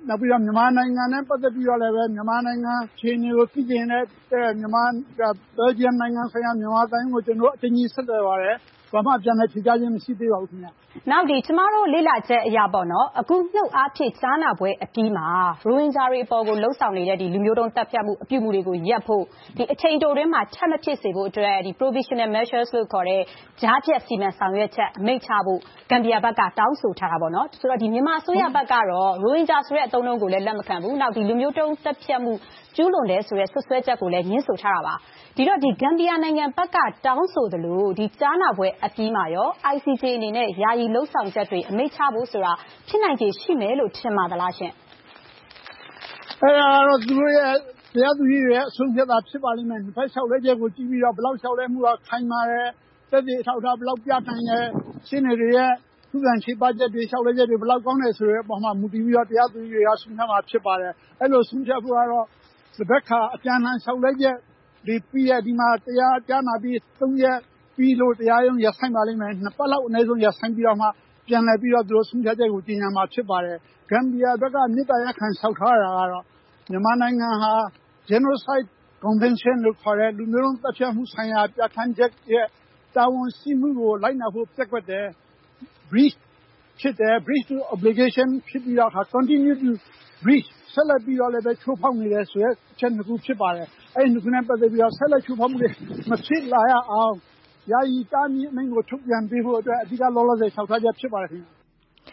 နောက်ပြီးတော့မြန်မာနိုင်ငံနဲ့ပတ်သက်ပြီးတော့လည်းပဲမြန်မာနိုင်ငံခြေအနေကိုသိကျင်တဲ့မြန်မာဘယ်လ်ဂျီယံနိုင်ငံဆိုင်ရာမြန်မာတိုင်းကိုကျွန်တော်အတင်းကြီးဆက်သွယ်ပါတယ်ဘာမှပြန်လဲဖြေကြခြင်းမရှိသေးပါဘူးခင်ဗျနောက်ဒီကျမတို့လေ့လာချက်အရာပေါ့နော်အခုမြုပ်အားဖြင့်ကြားနာပွဲအပြီးမှာရိုဟင်ဂျာတွေအပေါ်ကိုလှုံ့ဆော်နေတဲ့ဒီလူမျိုးတုံးတပ်ဖြတ်မှုအပြုမှုတွေကိုရပ်ဖို့ဒီအချိန်တိုတွင်းမှာချက်မဖြစ်စေဖို့အတွက်ဒီ provisional measures လို့ခေါ်တဲ့ကြားဖြတ်စီမံဆောင်ရွက်ချက်အမိန့်ချဖို့ဂမ်ဘီယာဘက်ကတောင်းဆိုထားတာပေါ့နော်ဆိုတော့ဒီမြန်မာအစိုးရဘက်ကတော့ရိုဟင်ဂျာဆိုတဲ့အသုံးအနှုန်းကိုလည်းလက်မခံဘူးနောက်ဒီလူမျိုးတုံးတပ်ဖြတ်မှုကျူးလွန်တယ်ဆိုတဲ့ဆွဆွဲချက်ကိုလည်းညှင်းဆိုထားတာပါဒီတော့ဒီဂမ်ဘီယာနိုင်ငံဘက်ကတောင်းဆိုသလိုဒီကြားနာပွဲအပြီးမှာရော I C J အနေနဲ့ယာယီလှုပ်ဆောင်ချက်တွေအမိန့်ချဖို့ဆိုတာဖြစ်နိုင်ခြေရှိမယ်လို့ထင်ပါသလားရှင်အဲ့ဒါတော့သူတို့ရဲ့တရားသူကြီးရဲ့အဆုံးဖြတ်တာဖြစ်ပါလိမ့်မယ်တစ်ဖက်လျှောက်လဲချက်ကိုကြည့်ပြီးတော့ဘယ်လောက်လျှောက်လဲမှုကခိုင်မာတယ်တက်တဲ့ထောက်ထားဘယ်လောက်ပြနိုင်တယ်ရှင်းနေတွေရဲ့သူကံရှိပါချက်တွေလျှောက်လဲချက်တွေဘယ်လောက်ကောင်းတယ်ဆိုတဲ့အပေါ်မှာမူတည်ပြီးတော့တရားသူကြီးတွေကဆုံးဖြတ်မှာဖြစ်ပါတယ်အဲ့လိုဆုံးဖြတ်ဖို့ကတော့ဒီဘက်ကအပြန်အလှန်လျှောက်လဲချက်ဒီပြီးရဒီမှာတရားကြားနာပြီးသုံးရက်ပြီးလို့တရားရုံးရဆိုင်ပါလိမ့်မယ်နှစ်ပတ်လောက်အနည်းဆုံးရဆိုင်ပြီးတော့မှပြန်လည်ပြီးတော့သူတို့ဆုံးဖြတ်ချက်ကိုတင်ညာမှာဖြစ်ပါတယ်ဂမ်ဘီယာဘက်ကမြေတားရခံလျှောက်ထားတာကတော့မြန်မာနိုင်ငံဟာ genocide convention လို့ခေါ်တဲ့လူမျိုးတုံးတပ်ဖြတ်မှုဆိုင်ရာပြဋ္ဌာန်းချက်ရဲ့တာဝန်ရှိမှုကိုလိုက်နာဖို့ပြက်ကွက်တယ် breach ဖြစ်တယ် breach to obligation ဖြစ်ပြီးတော့ continue to breach ဆက်လက်ပြီးတော့လည်းပဲချိုးဖောက်နေတယ်ဆိုတဲ့အချက်တစ်ခုဖြစ်ပါတယ်အဲ့ဒီနှစ်ခုနဲ့ပတ်သက်ပြီးတော့ဆက်လက်ချိုးဖောက်မှုတွေမဖြစ်လာရအောင်ယာယီတားမြစ်အမိန့်ကိုထုတ်ပြန်ပေးဖို့အတွက်အဓိကလောလောဆယ်လျှောက်ထားချက်ဖြစ်ပါတယ်ခင်ဗျာ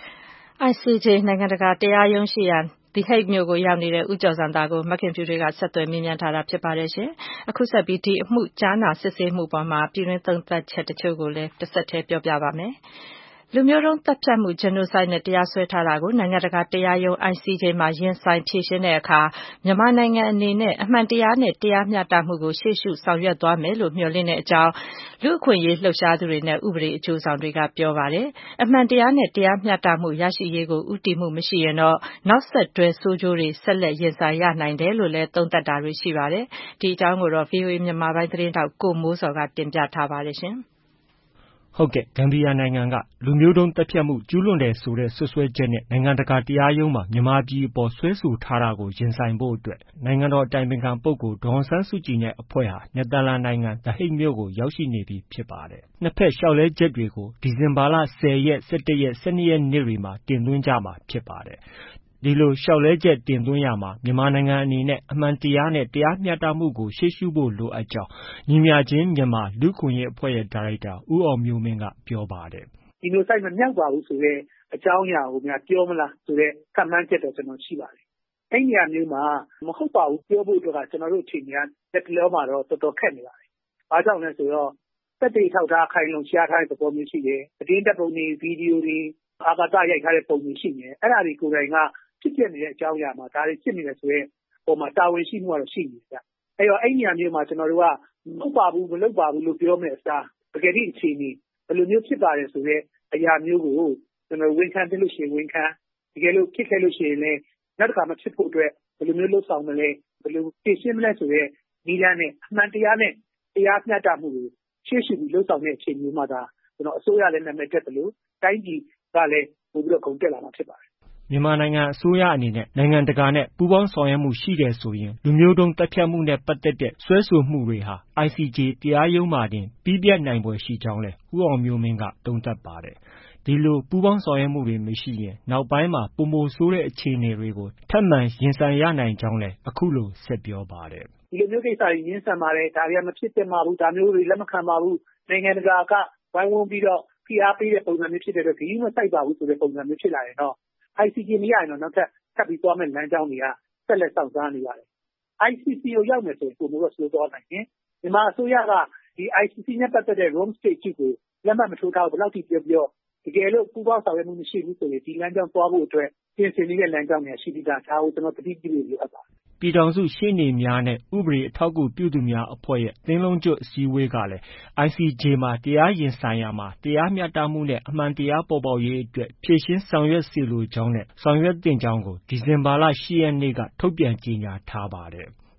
I C J နိုင်ငံတကာတရားရုံးရှိရာဒီဟိတ်မြို့ကိုရောက်နေတဲ့ဦးကျော်စံသားကိုမခင်ဖြူတွေကဆက်သွယ်မြင်းမြန်းထားတာဖြစ်ပါတယ်ရှင်အခုဆက်ပြီးဒီအမှုကြားနာစစ်ဆေးမှုပေါ်မှာပြည်တွင်းသုံးသပ်ချက်တချို့ကိုလည်းတစ်ဆက်တည်းပြောပြပါမယ်လူမျိုးတုံးတပ်ဖြတ်မှု genocide နဲ့တရားစွဲထားတာကိုနိုင်ငံတကာတရားရုံး I C J မှာရင်ဆိုင်ဖြေရှင်းတဲ့အခါမြန်မာနိုင်ငံအနေနဲ့အမှန်တရားနဲ့တရားမျှတမှုကိုရှေ့ရှုဆောင်ရွက်သွားမယ်လို့မျှော်လင့်တဲ့အကြောင်းလူ့အခွင့်အရေးလှုပ်ရှားသူတွေနဲ့ဥပဒေအကျိုးဆောင်တွေကပြောပါတယ်အမှန်တရားနဲ့တရားမျှတမှုရရှိရေးကိုဦးတည်မှုမရှိရင်တော့နောက်ဆက်တွဲဆိုးကျိုးတွေဆက်လက်ရင်ဆိုင်ရနိုင်တယ်လို့လည်းသုံးသပ်တာတွေရှိပါတယ်ဒီအကြောင်းကိုတော့ V O A မြန်မာပိုင်းသတင်းတောက်ကိုမိုးစောကတင်ပြထားပါတယ်ရှင်ဟုတ်ကဲ့ဂမ်ဘီယာနိုင်ငံကလူမျိုးတုံးတပ်ဖြတ်မှုကျူးလွန်တယ်ဆိုတဲ့ဆွဆွဲချက်နဲ့နိုင်ငံတကာတရားရုံးမှာမြန်မာပြည်အပေါ်ဆွဲဆိုထားတာကိုရင်ဆိုင်ဖို့အတွက်နိုင်ငံတော်အတိုင်ပင်ခံပုဂ္ဂိုလ်ဒေါ်အောင်ဆန်းစုကြည်နဲ့အဖွဲ့ဟာနယ်သာလန်နိုင်ငံThe Hagueမြို့ကိုရောက်ရှိနေပြီဖြစ်ပါတယ်နှစ်ဖက်လျှောက်လဲချက်တွေကိုဒီဇင်ဘာလဆယ်ရက်၁၁ရက်၁၂ရက်နေ့တွေမှာတင်သွင်းကြမှာဖြစ်ပါတယ်ဒီလိုလျှောက်လဲချက်တင်သွင်းရမှာမြန်မာနိုင်ငံအနေနဲ့အမှန်တရားနဲ့တရားမျှတမှုကိုရှေ့ရှုဖို့လိုအပ်ကြောင်းညီမျှခြင်းမြန်မာလူ့ခွင့်ရေးအဖွဲ့ရဲ့ဒါရိုက်တာဦးအောင်မျိုးမင်းကပြောပါတယ်ဒီလိုစိုက်မမြောက်ပါဘူးဆိုတဲ့အကြောင်းအရာကိုများပြောမလားဆိုတဲ့ကမှန်းချက်တော့ကျွန်တော်ရှိပါတယ်အဲ့ဒီအမျိုးမှာမဟုတ်ပါဘူးပြောဖို့တော့ကျွန်တော်တို့အချိန်ကြီးလက်တလောမှာတော့တော်တော်ခက်နေပါတယ်ဘာကြောင့်လဲဆိုတော့တက်တေထောက်ထားခိုင်လုံရှားထားတဲ့သဘောမျိုးရှိတယ်အတင်းတက်ပုံတွေဗီဒီယိုတွေအာကာသရိုက်ထားတဲ့ပုံတွေရှိနေတယ်အဲ့ဒါတွေကိုယ်တိုင်ကဖြစ်ပြနေတဲ့အကြောင်းအရာမှာဒါတွေဖြစ်နေတယ်ဆိုရဲပုံမှာတာဝန်ရှိမှုကတော့ရှိနေတယ်အဲ့တော့အဲ့ဒီအမျိုးမှာကျွန်တော်တို့ကမဟုတ်ပါဘူးမလုပ်ပါဘူးလို့ပြောမယ်အစားတကယ်ဒီအခြေအနေဘယ်လိုမျိုးဖြစ်ပါတယ်ဆိုတော့အရာမျိုးကိုကျွန်တော်ဝန်ခံပြလို့ရှိရင်ဝန်ခံတကယ်လို့ဖြစ်ခဲ့လို့ရှိရင်လည်းနောက်တစ်ခါမဖြစ်ဖို့အတွက်ဘယ်လိုမျိုးလုပ်ဆောင်မလဲဘယ်လိုသိရှင်းမလဲဆိုရဲဒီလမ်းနဲ့အမှန်တရားနဲ့တရားမျှတမှုကိုရှေ့ရှုပြီးလုပ်ဆောင်တဲ့အချိန်မျိုးမှာဒါကျွန်တော်အစိုးရလည်းနာမည်တက်တယ်လို့တိုင်းပြည်ကလည်းပို့ပြီးတော့ကုန်တက်လာမှာဖြစ်ပါတယ်မြန်မာနိုင်ငံအစိုးရအနေနဲ့နိုင်ငံတကာနဲ့ပူးပေါင်းဆောင်ရွက်မှုရှိတယ်ဆိုရင်လူမျိုးတုံးတပ်ဖြတ်မှုနဲ့ပတ်သက်တဲ့ဆွဲဆိုမှုတွေဟာ I C J တရားရုံးမှာတင်ပြီးပြတ်နိုင်ပွဲရှိကြောင်းလဲဦးအောင်မျိုးမင်းကသုံးသပ်ပါတယ်ဒီလိုပူးပေါင်းဆောင်ရွက်မှုတွေမရှိရင်နောက်ပိုင်းမှာပုံမိုဆိုးတဲ့အခြေအနေတွေကိုထပ်မံရင်ဆိုင်ရနိုင်ကြောင်းလဲအခုလိုဆက်ပြောပါတယ်ဒီလိုမျိုးကိစ္စတွေရင်းဆန်ပါတယ်ဒါတွေကမဖြစ်သင့်ပါဘူးဒါမျိုးတွေလက်မခံပါဘူးနိုင်ငံတကာကဝိုင်းဝန်းပြီးတော့ဖိအားပေးတဲ့ပုံစံမျိုးဖြစ်တဲ့အတွက်ဂရုမစိုက်ပါဘူးဆိုတဲ့ပုံစံမျိုးဖြစ်လာရင်တော့I C J မရရင်တော့နောက်ထပ်ထပ်ပြီးသွားမယ့်လမ်းကြောင်းတွေကဆက်လက်ဆောင်စားနေရတယ်။ I C C ကိုရောက်မယ်ဆိုရင်ပုံမိုးတော့ဆိုးသွားနိုင်တယ်။မြန်မာအစိုးရကဒီ I C C နဲ့ပတ်သက်တဲ့ Rome Statute ကိုလက်မှတ်မထိုးထားဘူးဘယ်လောက်ထိပြောပြောတကယ်လို့ပူးပေါင်းဆောင်ရွက်မှုမရှိဘူးဆိုရင်ဒီလမ်းကြောင်းသွားဖို့အတွက်ပြင်ဆင်နေတဲ့လမ်းကြောင်းတွေရှိပြီးသားဒါကိုကျွန်တော်တတိပြုလို့လိုအပ်ပါတယ်။ပြည်ထောင်စုရှေ့နေများနဲ့ဥပဒေအထောက်အကူပြုသူများအဖွဲ့ရဲ့သင်းလုံးကျွတ်အစည်းအဝေးကလည်း I C J မှာတရားရင်ဆိုင်ရာမှာတရားမျှတမှုနဲ့အမှန်တရားပေါ်ပေါက်ရေးအတွက်ဖြည့်ရှင်းဆောင်ရွက်စေလိုကြောင်းနဲ့ဆောင်ရွက်သင့်ကြောင်းကိုဒီဇင်ဘာလ၈ရက်နေ့ကထုတ်ပြန်ကြေညာထားပါတယ်။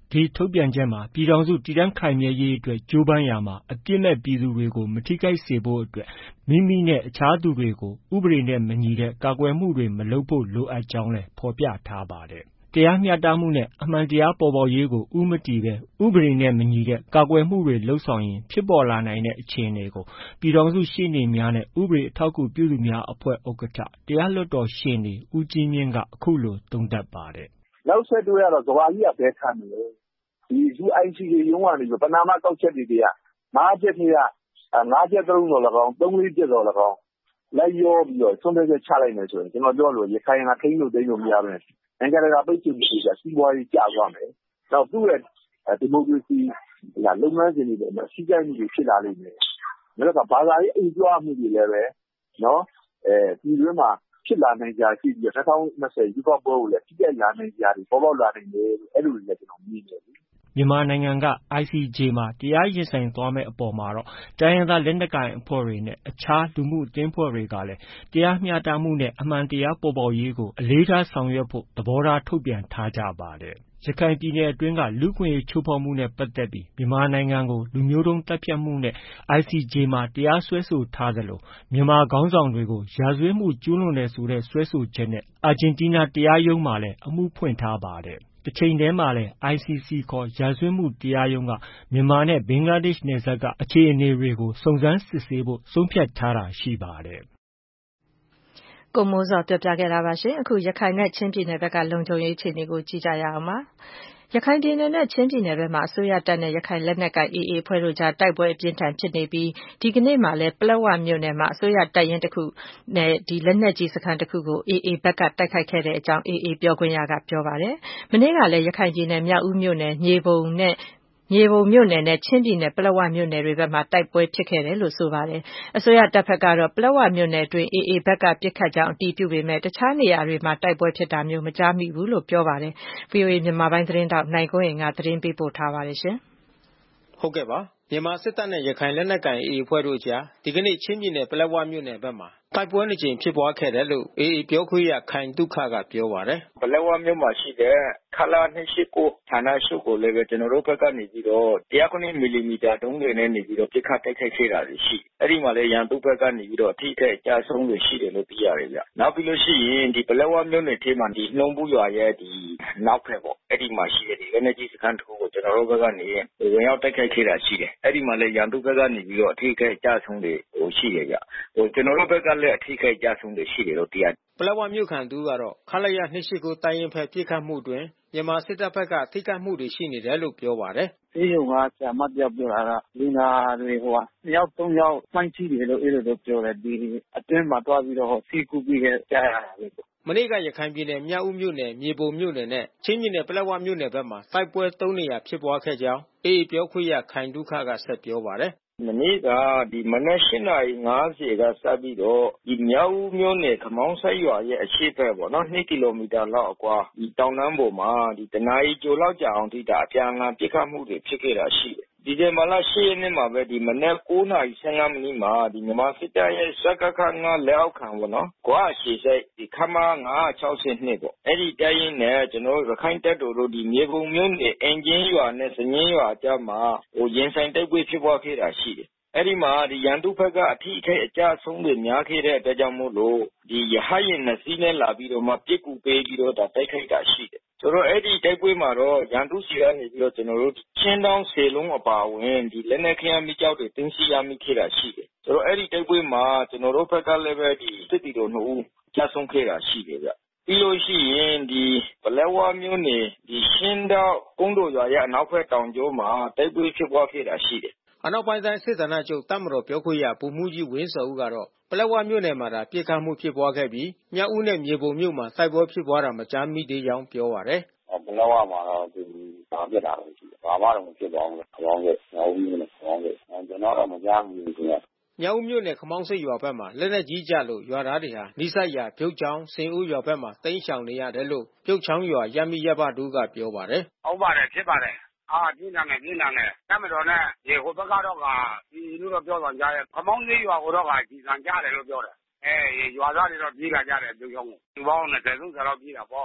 ဒီထုတ်ပြန်ချက်မှာပြည်ထောင်စုတည်တံ့ခိုင်မြဲရေးအတွက်ကြိုးပမ်းရာမှာအပြစ်မဲ့ပြည်သူတွေကိုမထိခိုက်စေဖို့အတွက်မိမိနဲ့အခြားသူတွေကိုဥပဒေနဲ့မညီတဲ့ကာကွယ်မှုတွေမလုပ်ဖို့လိုအပ်ကြောင်းလည်းဖော်ပြထားပါတယ်။တရားမျှတမှုနဲ့အမှန်တရားပေါ်ပေါက်ရေးကိုဥမတည်ပဲဥပဒေနဲ့မညီတဲ့ကာကွယ်မှုတွေလှုပ်ဆောင်ရင်ဖြစ်ပေါ်လာနိုင်တဲ့အခြေအနေကိုပြည်ထောင်စုရှေ့နေများနဲ့ဥပဒေအထောက်အကူပြုသူများအဖွဲ့ဥက္ကဋ္ဌတရားလွှတ်တော်ရှေ့နေဦးကြီးမြင့်ကအခုလိုသုံးသပ်ပါတယ်။နောက်ဆက်တွဲကတော့ကမ္ဘာကြီးကဘယ်ခံမလဲဒီ ယူ အိုင် စီ ဂျေ ရုံးကနေပဏာမကောက်ချက်တွေတည်းကငါးချက်တည်းကငါးချက်သုံးတော်၎င်းသုံးလေးချက်တော်၎င်းလိုက်ရောပြီးတော့ဆုံးဖြတ်ချက်ချလိုက်မယ်ဆိုရင်ကျွန်တော်ပြောလို့ရခိုင်ကထိန်းလို့သိမ်းလို့မရဘူးနိုင်ငံတကာပိတ်ဆို့မှုတွေကစီးပွားရေးကျသွားမယ်။နောက်သူ့ရဲ့ဒီမိုကရေစီလုပ်ငန်းစဉ်တွေပေါ်မှာစီးကမ်းမှုတွေဖြစ်လာလိမ့်မယ်။ဒါကဘာသာရေးအကြွားမှုတွေလည်းပဲနော်အဲဒီလိုမှဖြစ်လာနိုင်ကြရှိပြီးတော့၂၀၂၀ယူကော့ပွဲကိုလည်းပြည့်လာနိုင်ကြတယ်ပေါ်ပေါက်လာနိုင်တယ်အဲ့လိုလည်းကျွန်တော်မြင်တယ်မြန်မာနိုင်ငံက အိုင် စီ ဂျေ မှာတရားရင်ဆိုင်သွားမယ့်အပေါ်မှာတော့တိုင်းရင်းသားလက်နက်ကိုင်အဖွဲ့တွေနဲ့အခြားလူမှုအသင်းအဖွဲ့တွေကလည်းတရားမျှတမှုနဲ့အမှန်တရားပေါ်ပေါက်ရေးကိုအလေးထားဆောင်ရွက်ဖို့သဘောထားထုတ်ပြန်ထားကြပါတယ်။ရခိုင်ပြည်နယ်အတွင်းကလူ့အခွင့်အရေးချိုးဖောက်မှုနဲ့ပတ်သက်ပြီးမြန်မာနိုင်ငံကိုလူမျိုးတုံးသတ်ဖြတ်မှုနဲ့ အိုင် စီ ဂျေ မှာတရားစွဲဆိုထားသလိုမြန်မာခေါင်းဆောင်တွေကိုရာဇဝတ်မှုကျူးလွန်တယ်ဆိုတဲ့စွဲဆိုချက်နဲ့အာဂျင်တီးနားတရားရုံးမှာလည်းအမှုဖွင့်ထားပါတယ်။တစ်ချိန်တည်းမှာလည်း အိုင် စီ စီ ခေါ်ရာဇဝတ်မှုတရားရုံးကမြန်မာနဲ့ဘင်္ဂလားဒေ့ရှ်နယ်စပ်ကအခြေအနေတွေကိုစုံစမ်းစစ်ဆေးဖို့ဆုံးဖြတ်ထားတာရှိပါတယ်။ကိုမိုးဇော်ပြောပြခဲ့တာပါရှင်။အခုရခိုင်နဲ့ချင်းပြည်နယ်ဘက်ကလုံခြုံရေးအခြေအနေကိုကြည့်ကြရအောင်ပါ။ရခိုင်ပြည်နယ်နဲ့ချင်းပြည်နယ်ဘက်မှာအစိုးရတပ်နဲ့ရခိုင်လက်နက်ကိုင် အေအေ အဖွဲ့တို့ကြားတိုက်ပွဲအပြင်းထန်ဖြစ်နေပြီးဒီကနေ့မှာလည်းပလက်ဝမြို့နယ်မှာအစိုးရတပ်ရင်းတစ်ခုနဲ့ဒီလက်နက်ကြီးစခန်းတစ်ခုကို အေအေ ဘက်ကတိုက်ခိုက်ခဲ့တဲ့အကြောင်း အေအေ ပြောခွင့်ရကပြောပါတယ်။မနေ့ကလည်းရခိုင်ပြည်နယ်မြောက်ဦးမြို့နယ်မြေပုံနဲ့မြေပုံမြို့နယ်နဲ့ချင်းပြည်နယ်ပလက်ဝမြို့နယ်တွေဘက်မှာတိုက်ပွဲဖြစ်ခဲ့တယ်လို့ဆိုပါတယ်။အစိုးရတပ်ဘက်ကတော့ပလက်ဝမြို့နယ်တွင် အေအေ ဘက်ကပစ်ခတ်ကြောင်းအတည်ပြုပေမဲ့တခြားနေရာတွေမှာတိုက်ပွဲဖြစ်တာမျိုးမကြားမိဘူးလို့ပြောပါတယ်။ ဗွီအိုအေမြန်မာပိုင်းသတင်းတောက်နိုင်ကွန်းအိမ်ကသတင်းပေးပို့ထားပါတယ်ရှင်။ဟုတ်ကဲ့ပါ။မြန်မာစစ်တပ်နဲ့ရခိုင်လက်နက်ကိုင် အေအေ အဖွဲ့တို့ကြားဒီကနေ့ချင်းပြည်နယ်ပလက်ဝမြို့နယ်ဘက်မှာတိုက်ပွဲနှစ်ကြိမ်ဖြစ်ပွားခဲ့တယ်လို့ အေအေ ပြောခွင့်ရခိုင်သုခကပြောပါတယ်။ပလက်ဝမြို့မှာရှိတဲ့ခလာ ၂၈၉ ဌာနချုပ်ကိုလည်းကျွန်တော်တို့ဘက်ကနေပြီးတော့၁၀၇ မီလီမီတာဒုံးတွေနဲ့နေပြီးတော့ပစ်ခတ်တိုက်ခိုက်ခဲ့တာရှိ။အဲ့ဒီမှာလည်းရန်သူဘက်ကနေပြီးတော့အထိအခိုက်အကျဆုံးတွေရှိတယ်လို့သိရတယ်ဗျ။နောက်ပြီးလို့ရှိရင်ဒီပလက်ဝမြို့နယ်ထဲမှာဒီနှုံးဘူးရွာရဲ့ဒီနောက်ဖက်ပေါ့။အဲ့ဒီမှာရှိတဲ့ဒီလက်နက်ကြီးစခန်းတစ်ခုကိုကျွန်တော်တို့ဘက်ကနေဝင်ရောက်တိုက်ခိုက်ခဲ့တာရှိတယ်။အဲ့ဒီမှာလည်းရန်သူဘက်ကနေပြီးတော့အထိအခိုက်အကျဆုံးတွေဟိုရှိတယ်ဗျ။ဟိုကျွန်တော်တို့ဘက်ကလည်းအထိအခိုက်အကျဆုံးတွေရှိတယ်လို့သိရတယ်။ပလက်ဝမြို့ခံတူကတော့ခလာရ၂၈၉တိုင်းရင်ဖက်ပြစ်ခတ်မှုတွင်မြန်မာစစ်တပ်ဘက်ကထိခိုက်မှုတွေရှိနေတယ်လို့ပြောပါတယ်။ဒီရုံကဆရာမပြောပြတာကလူနာတွေဟိုဟာနှစ်ယောက်သုံးယောက်မှိုင်းကြည့်တယ်လို့အဲ့လိုတော့ပြောတယ်ဒီအတွင်းမှာတွားပြီးတော့စီကူပြီးခဲ့ကြားရတာပဲ။မနေ့ကရခိုင်ပြည်နယ်မြောက်ဦးမြို့နယ်မြေပုံမြို့နယ်နဲ့ချင်းပြည်နယ်ပလက်ဝမြို့နယ်ဘက်မှာတိုက်ပွဲသုံးနေရာဖြစ်ပွားခဲ့ကြောင်းအေအေပြောခွင့်ရခိုင်ဒုက္ခကဆက်ပြောပါတယ်။မနေ့ကဒီမနက်၈နာရီ၅၀ကစပြီးတော့ဒီမြောက်ဦးမြို့နယ်ခမောင်းဆိပ်ရွာရဲ့အရှေ့ဘက်ပေါ့နော်၂ကီလိုမီတာလောက်အကွာဒီတောင်တန်းပေါ်မှာဒီတနာရီကျော်လောက်ကြာအောင်ထိတာအပြန်အလှန်ပစ်ခတ်မှုတွေဖြစ်ခဲ့တာရှိတယ်။ဒီဇင်ဘာလ၈ရက်နေ့မှာပဲဒီမနက်၉နာရီ၁၅မိနစ်မှာဒီမြန်မာစစ်တပ်ရဲ့စကခငါလက်အောက်ခံပေါ့နော်။ကွာရှေစိတ်ဒီခမာ၅၆၂ပေါ့။အဲ့ဒီတိုင်းရင်နဲ့ကျွန်တော်ရခိုင်တပ်တော်တို့ဒီမြေပုံမြို့နယ်အင်ဂျင်ရွာနဲ့စငင်းရွာအကြားမှာဟိုရင်ဆိုင်တိုက်ပွဲဖြစ်ပွားခဲ့တာရှိတယ်။အဲ့ဒီမှာဒီရန်သူဘက်ကအထီးအခိုက်အကျဆုံးတွေများခဲ့တဲ့အတွက်ကြောင့်မို့လို့ဒီရဟရင်နှစ်စီးနဲ့လာပြီးတော့မှပြစ်ကူပေးပြီးတော့ဒါတိုက်ခိုက်တာရှိတယ်။ဆိုတော့အဲ့ဒီတိုက်ပွဲမှာတော့ရန်သူစီကနေပြီးတော့ကျွန်တော်တို့ချင်းတောင်းစေလုံးအပါဝင်ဒီလက်နက်ခဲယမ်းမိကြောက်တွေတင်းစီရမိခဲ့တာရှိတယ်။ဆိုတော့အဲ့ဒီတိုက်ပွဲမှာကျွန်တော်တို့ဘက်ကလည်းပဲဒီစစ်တီတော်နှစ်ဦးကျဆုံးခဲ့တာရှိတယ်ဗျ။ပြီးလို့ရှိရင်ဒီပလက်ဝမြို့နယ်ဒီရှင်းတော့ကုန်းတော်ရွာရဲ့အနောက်ဘက်တောင်ကျောမှာတိုက်ပွဲဖြစ်ပွားခဲ့တာရှိတယ်။အနောက်ပိုင်းတိုင်းစစ်ဌာနချုပ်တပ်မတော်ပြောခွင့်ရဗိုလ်မှူးကြီးဝင်းစောဦးကတော့ပလက်ဝမြို့နယ်မှာဒါပြစ်ခတ်မှုဖြစ်ပွားခဲ့ပြီးမြောက်ဦးနဲ့မြေပုံမြို့မှာတိုက်ပွဲဖြစ်ပွားတာမကြားမိသေးကြောင်းပြောပါတယ်။ပလက်ဝမှာတော့ဒီဘာပြစ်တာလို့ရှိတယ်။ဘာမှတော့မဖြစ်ပါဘူး။ခေါင်းကမြောက်ဦးမြို့နဲ့ခေါင်းကကျွန်တော်တော့မကြားဘူးခင်ဗျ။မြောက်ဦးမြို့နယ်ခမောင်းဆိပ်ရွာဘက်မှာလက်နက်ကြီးကျလို့ရွာသားတွေဟာနိစ္စရာပြုတ်ချောင်းစင်ဦးရွာဘက်မှာတိမ်းရှောင်နေရတယ်လို့ပြုတ်ချောင်းရွာရပ်မိရပ်ဖတို့ကပြောပါတယ်။ဟုတ်ပါတယ်ဖြစ်ပါတယ်။အာပြင်းလာမယ်ပြင်းလာမယ်တမတော်နဲ့ဒီဟိုဘက်ကတော့ကဒီလူတော့ပြောတော့ကြားရဲ့ခမောင်းလေးရွာကိုတော့ကဒီဆန်ကြတယ်လို့ပြောတယ်အဲရွာသားတွေတော့ပြေးလာကြတယ်ပြုတ်ချောင်းကိုဒီပေါင်း၂၀ ၃၀လောက်ပြေးတာပေါ့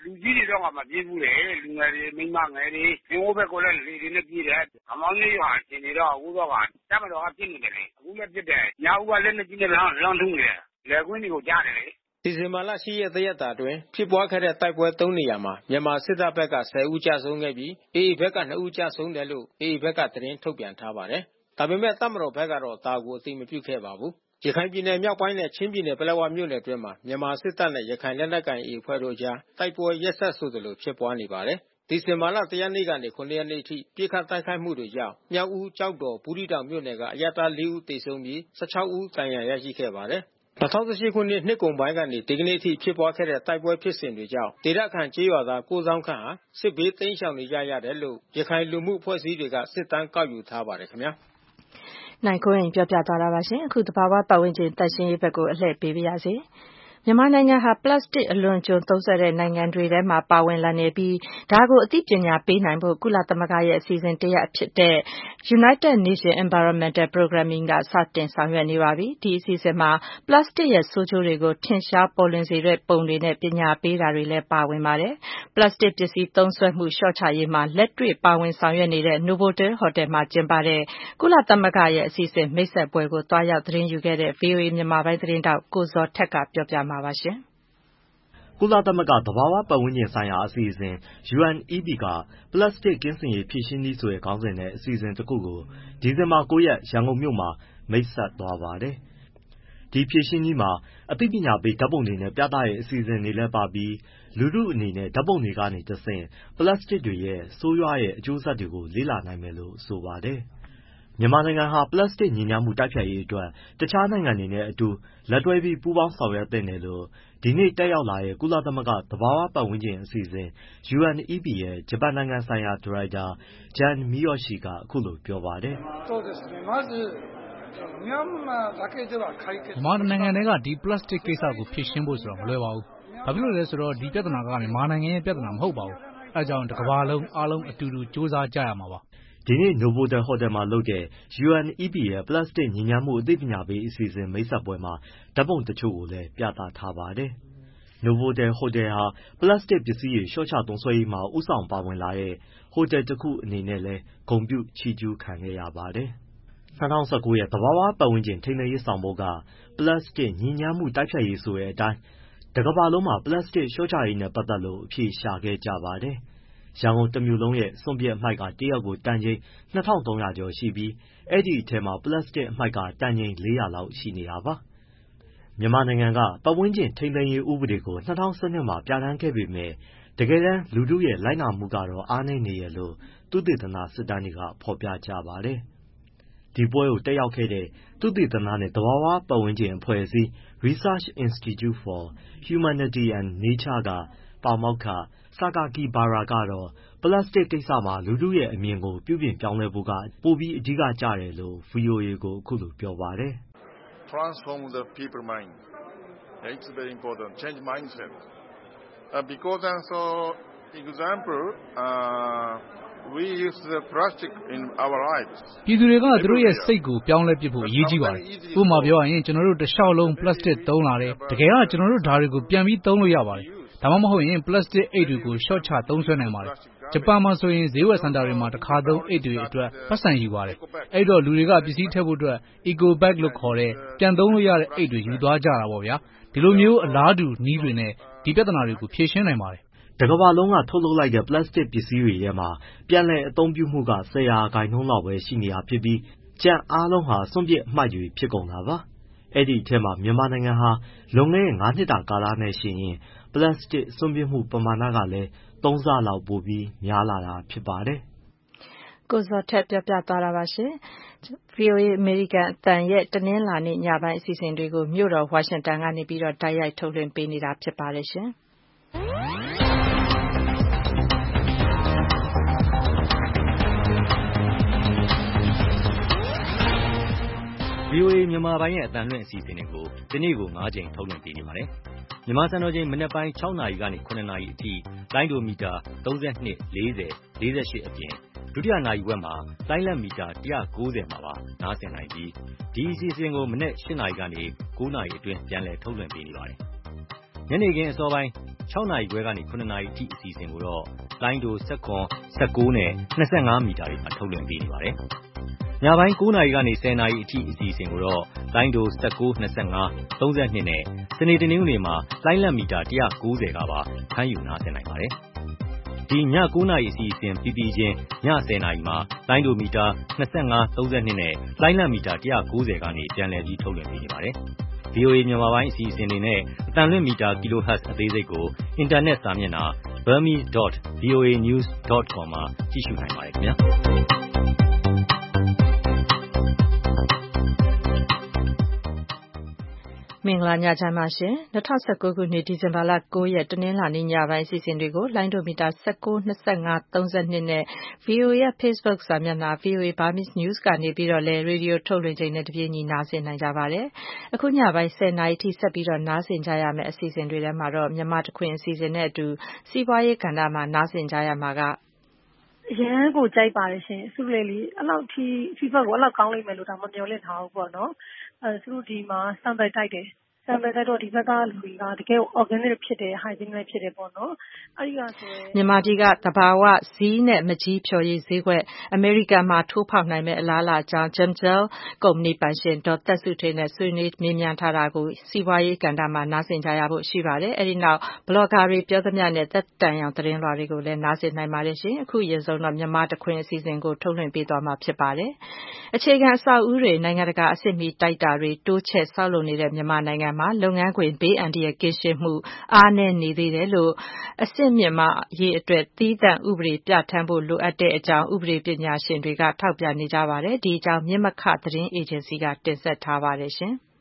လူကြီးတွေတော့ကမပြေးဘူးလေလူငယ်တွေမိမငယ်တွေငိုးဘက်ကလည်းလေတွေနဲ့ပြေးတယ်ခမောင်းလေးရွာရှင်နေတော့အခုတော့ကတက်မတော်ကပြစ်နေတယ်လေအခုလည်းပြစ်တယ်ညာဦးကလည်းနှစ်ကြီးနဲ့လမ်းလမ်းထုံးနေတယ်လေကွင်းတွေကိုကြားတယ်လေဒီဇင်ဘာလ၈ရက်တရက်တာအတွင်းဖြစ်ပွားခဲ့တဲ့တိုက်ပွဲသုံးနေရာမှာမြန်မာစစ်တပ်ဘက်ကဆယ်ဦးကျဆုံးခဲ့ပြီး အေအေ ဘက်ကနှစ်ဦးကျဆုံးတယ်လို့ အေအေ ဘက်ကသတင်းထုတ်ပြန်ထားပါတယ်။ဒါပေမဲ့တပ်မတော်ဘက်ကတော့ဒါကိုအသိမပြုခဲ့ပါဘူး။ရခိုင်ပြည်နယ်မြောက်ပိုင်းနဲ့ချင်းပြည်နယ်ပလက်ဝမြို့နယ်အတွင်းမှာမြန်မာစစ်တပ်နဲ့ရခိုင်လက်နက်ကိုင် အေအေ အဖွဲ့တို့ကြားတိုက်ပွဲရက်ဆက်ဆိုသလိုဖြစ်ပွားနေပါတယ်။ဒီဇင်ဘာလတစ်ရက်နေ့ကနေခုနှစ်ရက်နေ့ထိပြစ်ခတ်တိုက်ခိုက်မှုတွေကြောင့်မြောက်ဦးကျောက်တော်ဘူးသီးတောင်မြို့နယ်ကအရပ်သားလေးဦးသေဆုံးပြီး၁၆ဦးဒဏ်ရာရရှိခဲ့ပါတယ်။၂၀၁၈ခုနှစ်နှစ်ကုန်ပိုင်းကနေဒီကနေ့ထိဖြစ်ပွားခဲ့တဲ့တိုက်ပွဲဖြစ်စဉ်တွေကြောင့်ဒေသခံကျေးရွာသားကိုးသောင်းခန့်ဟာစစ်ဘေးတိမ်းရှောင်နေကြရတယ်လို့ရခိုင်လူမှုအဖွဲ့အစည်းတွေကစစ်တမ်းကောက်ယူထားပါတယ်ခင်ဗျာနိုင်ခွန်းပြောပြသွားတာပါရှင်အခုသဘာဝပတ်ဝန်းကျင်တပ်ရှင်းရေးဘက်ကိုအလှည့်ပေးပါရစေမြန်မာနိုင်ငံဟာပလတ်စတစ်အလွန်ကျွံသုံးစွဲတဲ့နိုင်ငံတွေထဲမှာပါဝင်လာနေပြီးဒါကိုအသိပညာပေးနိုင်ဖို့ကုလသမဂ္ဂရဲ့အစီအစဉ်တရပ်ဖြစ်တဲ့ United Nations Environmental Programming ကစတင်ဆောင်ရွက်နေပါပြီဒီအစီအစဉ်မှာပလတ်စတစ်ရဲ့ဆိုးကျိုးတွေကိုထင်ရှားပေါ်လွင်စေတဲ့ပုံတွေနဲ့ပညာပေးတာတွေလည်းပါဝင်ပါတယ်ပလတ်စတစ်ပစ္စည်းသုံးစွဲမှုလျှော့ချရေးမှာလက်တွေ့ပါဝင်ဆောင်ရွက်နေတဲ့ Novotel Hotel မှာကျင်းပတဲ့ကုလသမဂ္ဂရဲ့အစီအစဉ်မိတ်ဆက်ပွဲကိုတွားရောက်သတင်းယူခဲ့တဲ့ ဗွီအိုအေ မြန်မာပိုင်းသတင်းတောက်ကိုဇော်ထက်ကပြောပြမှာပါရှင်ကုလသမဂ္ဂသဘာဝပတ်ဝန်းကျင်ဆိုင်ရာအစီအစဉ် ယူ အန် အီ ပီ ကပလတ်စတစ်ကင်းစင်ရေးဖြည့်ရှင်းနည်းဆိုတဲ့ခေါင်းစဉ်နဲ့အစီအစဉ်တစ်ခုကိုဒီဇင်ဘာ၉ရက်ရန်ကုန်မြို့မှာမိတ်ဆက်သွားပါတယ်။ဒီဖြည့်ရှင်းနည်းမှာအသိပညာပေးဓာတ်ပုံတွေနဲ့ပြသတဲ့အစီအစဉ်တွေလည်းပါပြီးလူထုအနေနဲ့ဓာတ်ပုံတွေကနေတဆင့်ပလတ်စတစ်တွေရဲ့ဆိုးရွားတဲ့အကျိုးဆက်တွေကိုလေ့လာနိုင်မယ်လို့ဆိုပါတယ်။မြန်မာနိုင်ငံဟာပလတ်စတစ်ညစ်ညမ်းမှုတိုက်ဖျက်ရေးအတွက်တခြားနိုင်ငံတွေနဲ့အတူလက်တွဲပြီးပူးပေါင်းဆောင်ရွက်သင့်တယ်လို့ဒီနေ့တက်ရောက်လာတဲ့ကုလသမဂ္ဂသဘာဝပတ်ဝန်းကျင်အစီအစဉ် ယူ အန် အီ ပီ ရဲ့ဂျပန်နိုင်ငံဆိုင်ရာဒါရိုက်တာဂျန်မီယော့ရှီကအခုလိုပြောပါတယ်မြန်မာနိုင်ငံထဲကဒီပလတ်စတစ်ကိစ္စကိုဖြေရှင်းဖို့ဆိုတော့မလွယ်ပါဘူး။ဘာဖြစ်လို့လဲဆိုတော့ဒီပြဿနာကမြန်မာနိုင်ငံရဲ့ပြဿနာမဟုတ်ပါဘူး။အဲဒါကြောင့်တစ်ကမ္ဘာလုံးအားလုံးအတူတူစူးစမ်းကြရမှာပါ။ဒီနေ့ Novotel Hotel မှာလုပ်တဲ့ ယူ အန် အီ ပီ ရဲ့ပလတ်စတစ်ညစ်ညမ်းမှုအသိပညာပေးအစီအစဉ်မိတ်ဆက်ပွဲမှာဓာတ်ပုံတချို့ကိုလည်းပြသထားပါတယ်။ Novotel Hotel ဟာပလတ်စတစ်ပစ္စည်းတွေလျှော့ချသုံးစွဲရေးမှာဦးဆောင်ပါဝင်လာတဲ့ဟိုတယ်တစ်ခုအနေနဲ့လည်းဂုဏ်ပြုချီးကျူးခံခဲ့ရပါတယ်။၂၀၁၉ရဲ့သဘာဝပတ်ဝန်းကျင်ထိန်းသိမ်းရေးဆောင်ပုဒ်ကပလတ်စတစ်ညစ်ညမ်းမှုတိုက်ဖျက်ရေးဆိုတဲ့အတိုင်းတစ်ကမ္ဘာလုံးမှာပလတ်စတစ်လျှော့ချရေးနဲ့ပတ်သက်လို့အဖြေရှာခဲ့ကြပါတယ်။ရန်ကုန်တမြို့လုံးရဲ့စွန့်ပစ်အမှိုက်ကတရက်ကိုတန်ချိန်နှစ်ထောင်သုံးရာကျော်ရှိပြီးအဲဒီအထဲမှာပလတ်စတစ်အမှိုက်ကတန်ချိန်လေးရာလောက်ရှိနေတာပါ။မြန်မာနိုင်ငံကပတ်ဝန်းကျင်ထိန်းသိမ်းရေးဥပဒေကို၂၀၁၂မှာပြဋ္ဌာန်းခဲ့ပေမဲ့တကယ်တမ်းလူထုရဲ့လိုက်နာမှုကတော့အားနည်းနေရလို့သုတေသနစစ်တမ်းတွေကဖော်ပြကြပါတယ်။ဒီပွဲကိုတက်ရောက်ခဲ့တဲ့သုတေသနနဲ့သဘာဝပတ်ဝန်းကျင်အဖွဲ့အစည်း Research Institute for Humanity and Nature ကပါမောက္ခဆာကာကီဘာရာကတော့ပလတ်စတစ်ကိစ္စမှာလူထုရဲ့အမြင်ကိုပြုပြင်ပြောင်းလဲဖို့ကပိုပြီးအဓိကကျတယ်လို့ ဗွီအိုအေကိုအခုလိုပြောပါတယ်။ Transform the people mind. It's very important. Change mindset. Uh, because and so example, uh, we use the plastic in our lives. ပြည်သူတွေကသူတို့ရဲ့စိတ်ကိုပြောင်းလဲပစ်ဖို့အရေးကြီးပါတယ်။ဥပမာပြောရရင်ကျွန်တော်တို့တစ်လျှောက်လုံးပလတ်စတစ်သုံးလာတယ်။တကယ်ကကျွန်တော်တို့ဓာတ်တွေကိုပြန်ပြီးသုံးလို့ရပါတယ်။ဒါမှမဟုတ်ရင်ပလတ်စတစ်အိတ်တွေကိုရှော့ချသုံးစွဲနိုင်ပါတယ်။ဂျပန်မှာဆိုရင်ဈေးဝယ်စင်တာတွေမှာတစ်ခါသုံးအိတ်တွေအတွက်ပတ်စံယူပါတယ်။အဲ့တော့လူတွေကပစ္စည်းထည့်ဖို့အတွက် eco bag လို့ခေါ်တဲ့ပြန်သုံးလို့ရတဲ့အိတ်တွေယူသွားကြတာပေါ့ဗျာ။ဒီလိုမျိုးအလားတူနည်းတွေနဲ့ဒီပြဿနာတွေကိုဖြေရှင်းနိုင်ပါတယ်။တစ်ကမ္ဘာလုံးကထုတ်လုပ်လိုက်တဲ့ပလတ်စတစ်ပစ္စည်းတွေထဲမှာပြန်လည်အသုံးပြုမှုက၁၀ရာခိုင်နှုန်းလောက်ပဲရှိနေတာဖြစ်ပြီးကျန်အားလုံးဟာစွန့်ပစ်အမှိုက်တွေဖြစ်ကုန်တာပါ။အဲ့ဒီအထဲမှာမြန်မာနိုင်ငံဟာလွန်ခဲ့တဲ့ငါးနှစ်တာကာလနဲ့ယှဉ်ရင်ပလတ်စတစ်စွန့်ပစ်မှုပမာဏကလည်းသုံးဆလောက်ပိုပြီးများလာတာဖြစ်ပါတယ်။ကိုဇော်ထက်ပြောပြသွားတာပါရှင်။ ဗွီအိုအေအမေရိကန်အသံရဲ့တနင်္လာနေ့ညပိုင်းအစီအစဉ်တွေကိုမြို့တော်ဝါရှင်တန်ကနေပြီးတော့တိုက်ရိုက်ထုတ်လွှင့်ပေးနေတာဖြစ်ပါတယ်ရှင်။ဗွီအိုအေမြန်မာပိုင်းရဲ့အသံလွှင့်အစီအစဉ်တွေကိုဒီနေ့ကို၅ကြိမ်ထုတ်လွှင့်ပေးနေပါတယ်။မြန်မာစံတော်ချိန်မနက်ပိုင်း၆နာရီကနေ၇နာရီအထိလိုင်းဒိုမီတာ၃၂၊၄၀၊၄၈အပြင်ဒုတိယနာရီဝက်မှာလိုင်းလက်မီတာ၁၉၀မှာပါနားဆင်နိုင်ပြီးဒီအစီအစဉ်ကိုမနက်၈နာရီကနေ၉နာရီအတွင်းပြန်လည်ထုတ်လွှင့်ပေးနေပါတယ်။ညနေခင်းအစောပိုင်းခြောက်နာရီခွဲကနေခုနှစ်နာရီအထိအစီအစဉ်ကိုတော့လိုင်းဒို ၁၇, ၁၉နဲ့၂၅မီတာတွေမှာထုတ်လွှင့်ပေးနေပါတယ်။ညပိုင်းကိုးနာရီကနေဆယ်နာရီအထိအစီအစဉ်ကိုတော့လိုင်းဒို ၁၉, ၂၅, ၃၂နဲ့စနေတနင်္ဂနွေမှာလိုင်းလံမီတာ၁၉၀ကပါဖမ်းယူနားဆင်နိုင်ပါတယ်။ဒီညကိုးနာရီအစီအစဉ်ပြီးပြီးချင်းညဆယ်နာရီမှာလိုင်းဒိုမီတာ၂၅, ၃၂နဲ့လိုင်းလံမီတာ၁၉၀ကနေပြန်လည်ပြီးထုတ်လွှင့်ပေးနေပါတယ်။ဗွီအိုအေ မြန်မာပိုင်းအစီအစဉ်တွေနဲ့အသံလွှင့်မီတာ Kilohertz အသေးစိတ်ကိုအင်တာနက်စာမျက်နှာ burmese dot v o a news dot com မှာကြည့်ရှုနိုင်ပါတယ်ခင်ဗျာ။မင်္ဂလာညချမ်းပါရှင်။၂၀၁၉ခုနှစ်ဒီဇင်ဘာလ၉ရက်တနင်္လာနေ့ညပိုင်းအစီအစဉ်တွေကိုလိုင်းဒိုမီတာ၁၉, ၂၅, ၃၂နဲ့ ဗွီအိုအေရဲ့ Facebook စာမျက်နှာ ဗွီအိုအေ Burmese News ကနေပြီးတော့လည်းရေဒီယိုထုတ်လွှင့်ချိန်နဲ့တပြေးညီနားဆင်နိုင်ကြပါတယ်။အခုညပိုင်း၁၀နာရီထိဆက်ပြီးတော့နားဆင်ကြရမယ့်အစီအစဉ်တွေထဲမှာတော့မြန်မာတခွင်အစီအစဉ်နဲ့အတူစီးပွားရေးကဏ္ဍမှာနားဆင်ကြရမှာကအရန်ကိုကြိုက်ပါတယ်ရှင်။စုလေးလေးအဲ့လောက်ထိ feedback ကိုအဲ့လောက်ကောင်းလိမ့်မယ်လို့ဒါမမျှော်လင့်ထားဘူးပေါ့နော်။အဲသူတို့ဒီမှာ sample တိုက်တယ်။ sample တိုက်တော့ဒီဘက်ကလူတွေကတကယ် organic ဖြစ်တယ် hygienic ဖြစ်တယ်ပေါ့နော်။အဲ့ဒီကဆိုရင်မြန်မာပြည်ကသဘာဝဇီးနဲ့မကြီးဖြော်ရည်ဈေးကွက်အမေရိကန်မှာထိုးဖောက်နိုင်မဲ့အလားအလာအကြောင်း Gemgel ကုမ္ပဏီပိုင်ရှင်ဒေါ်သက်စုဌေးနဲ့ဆွေးနွေးမေးမြန်းထားတာကိုစီးပွားရေးကဏ္ဍမှာနားဆင်ကြရဖို့ရှိပါတယ်။အဲဒီနောက်ဘလော့ဂါတွေပြောသမျှနဲ့သက်တမ်းရောင်သတင်းလွှာတွေကိုလည်းနားဆင်နိုင်ပါတယ်ရှင်။အခုအရင်ဆုံးတော့မြန်မာတခွင်အစီအစဉ်ကိုထုတ်လွှင့်ပေးသွားမှာဖြစ်ပါတယ်။အခြေခံအဆောက်အဦတွေနိုင်ငံတကာအဆင့်မီတိုက်တာတွေတိုးချဲ့ဆောက်လုပ်နေတဲ့မြန်မာနိုင်ငံမှာလုပ်ငန်းခွင်ဘေးအန္တရာယ်ကင်းရှင်းမှုအားနည်းနေသေးတယ်လို့အဆင့်မြင့်မားရေးအတွက်သီးသန့်ဥပဒေပြဋ္ဌာန်းဖို့လိုအပ်တဲ့အကြောင်းဥပဒေပညာရှင်တွေကထောက်ပြနေကြပါတယ်။ဒီအကြောင်းမြင့်မခသတင်းအေဂျင်စီကတင်ဆက်ထားပါတယ်ရှင်။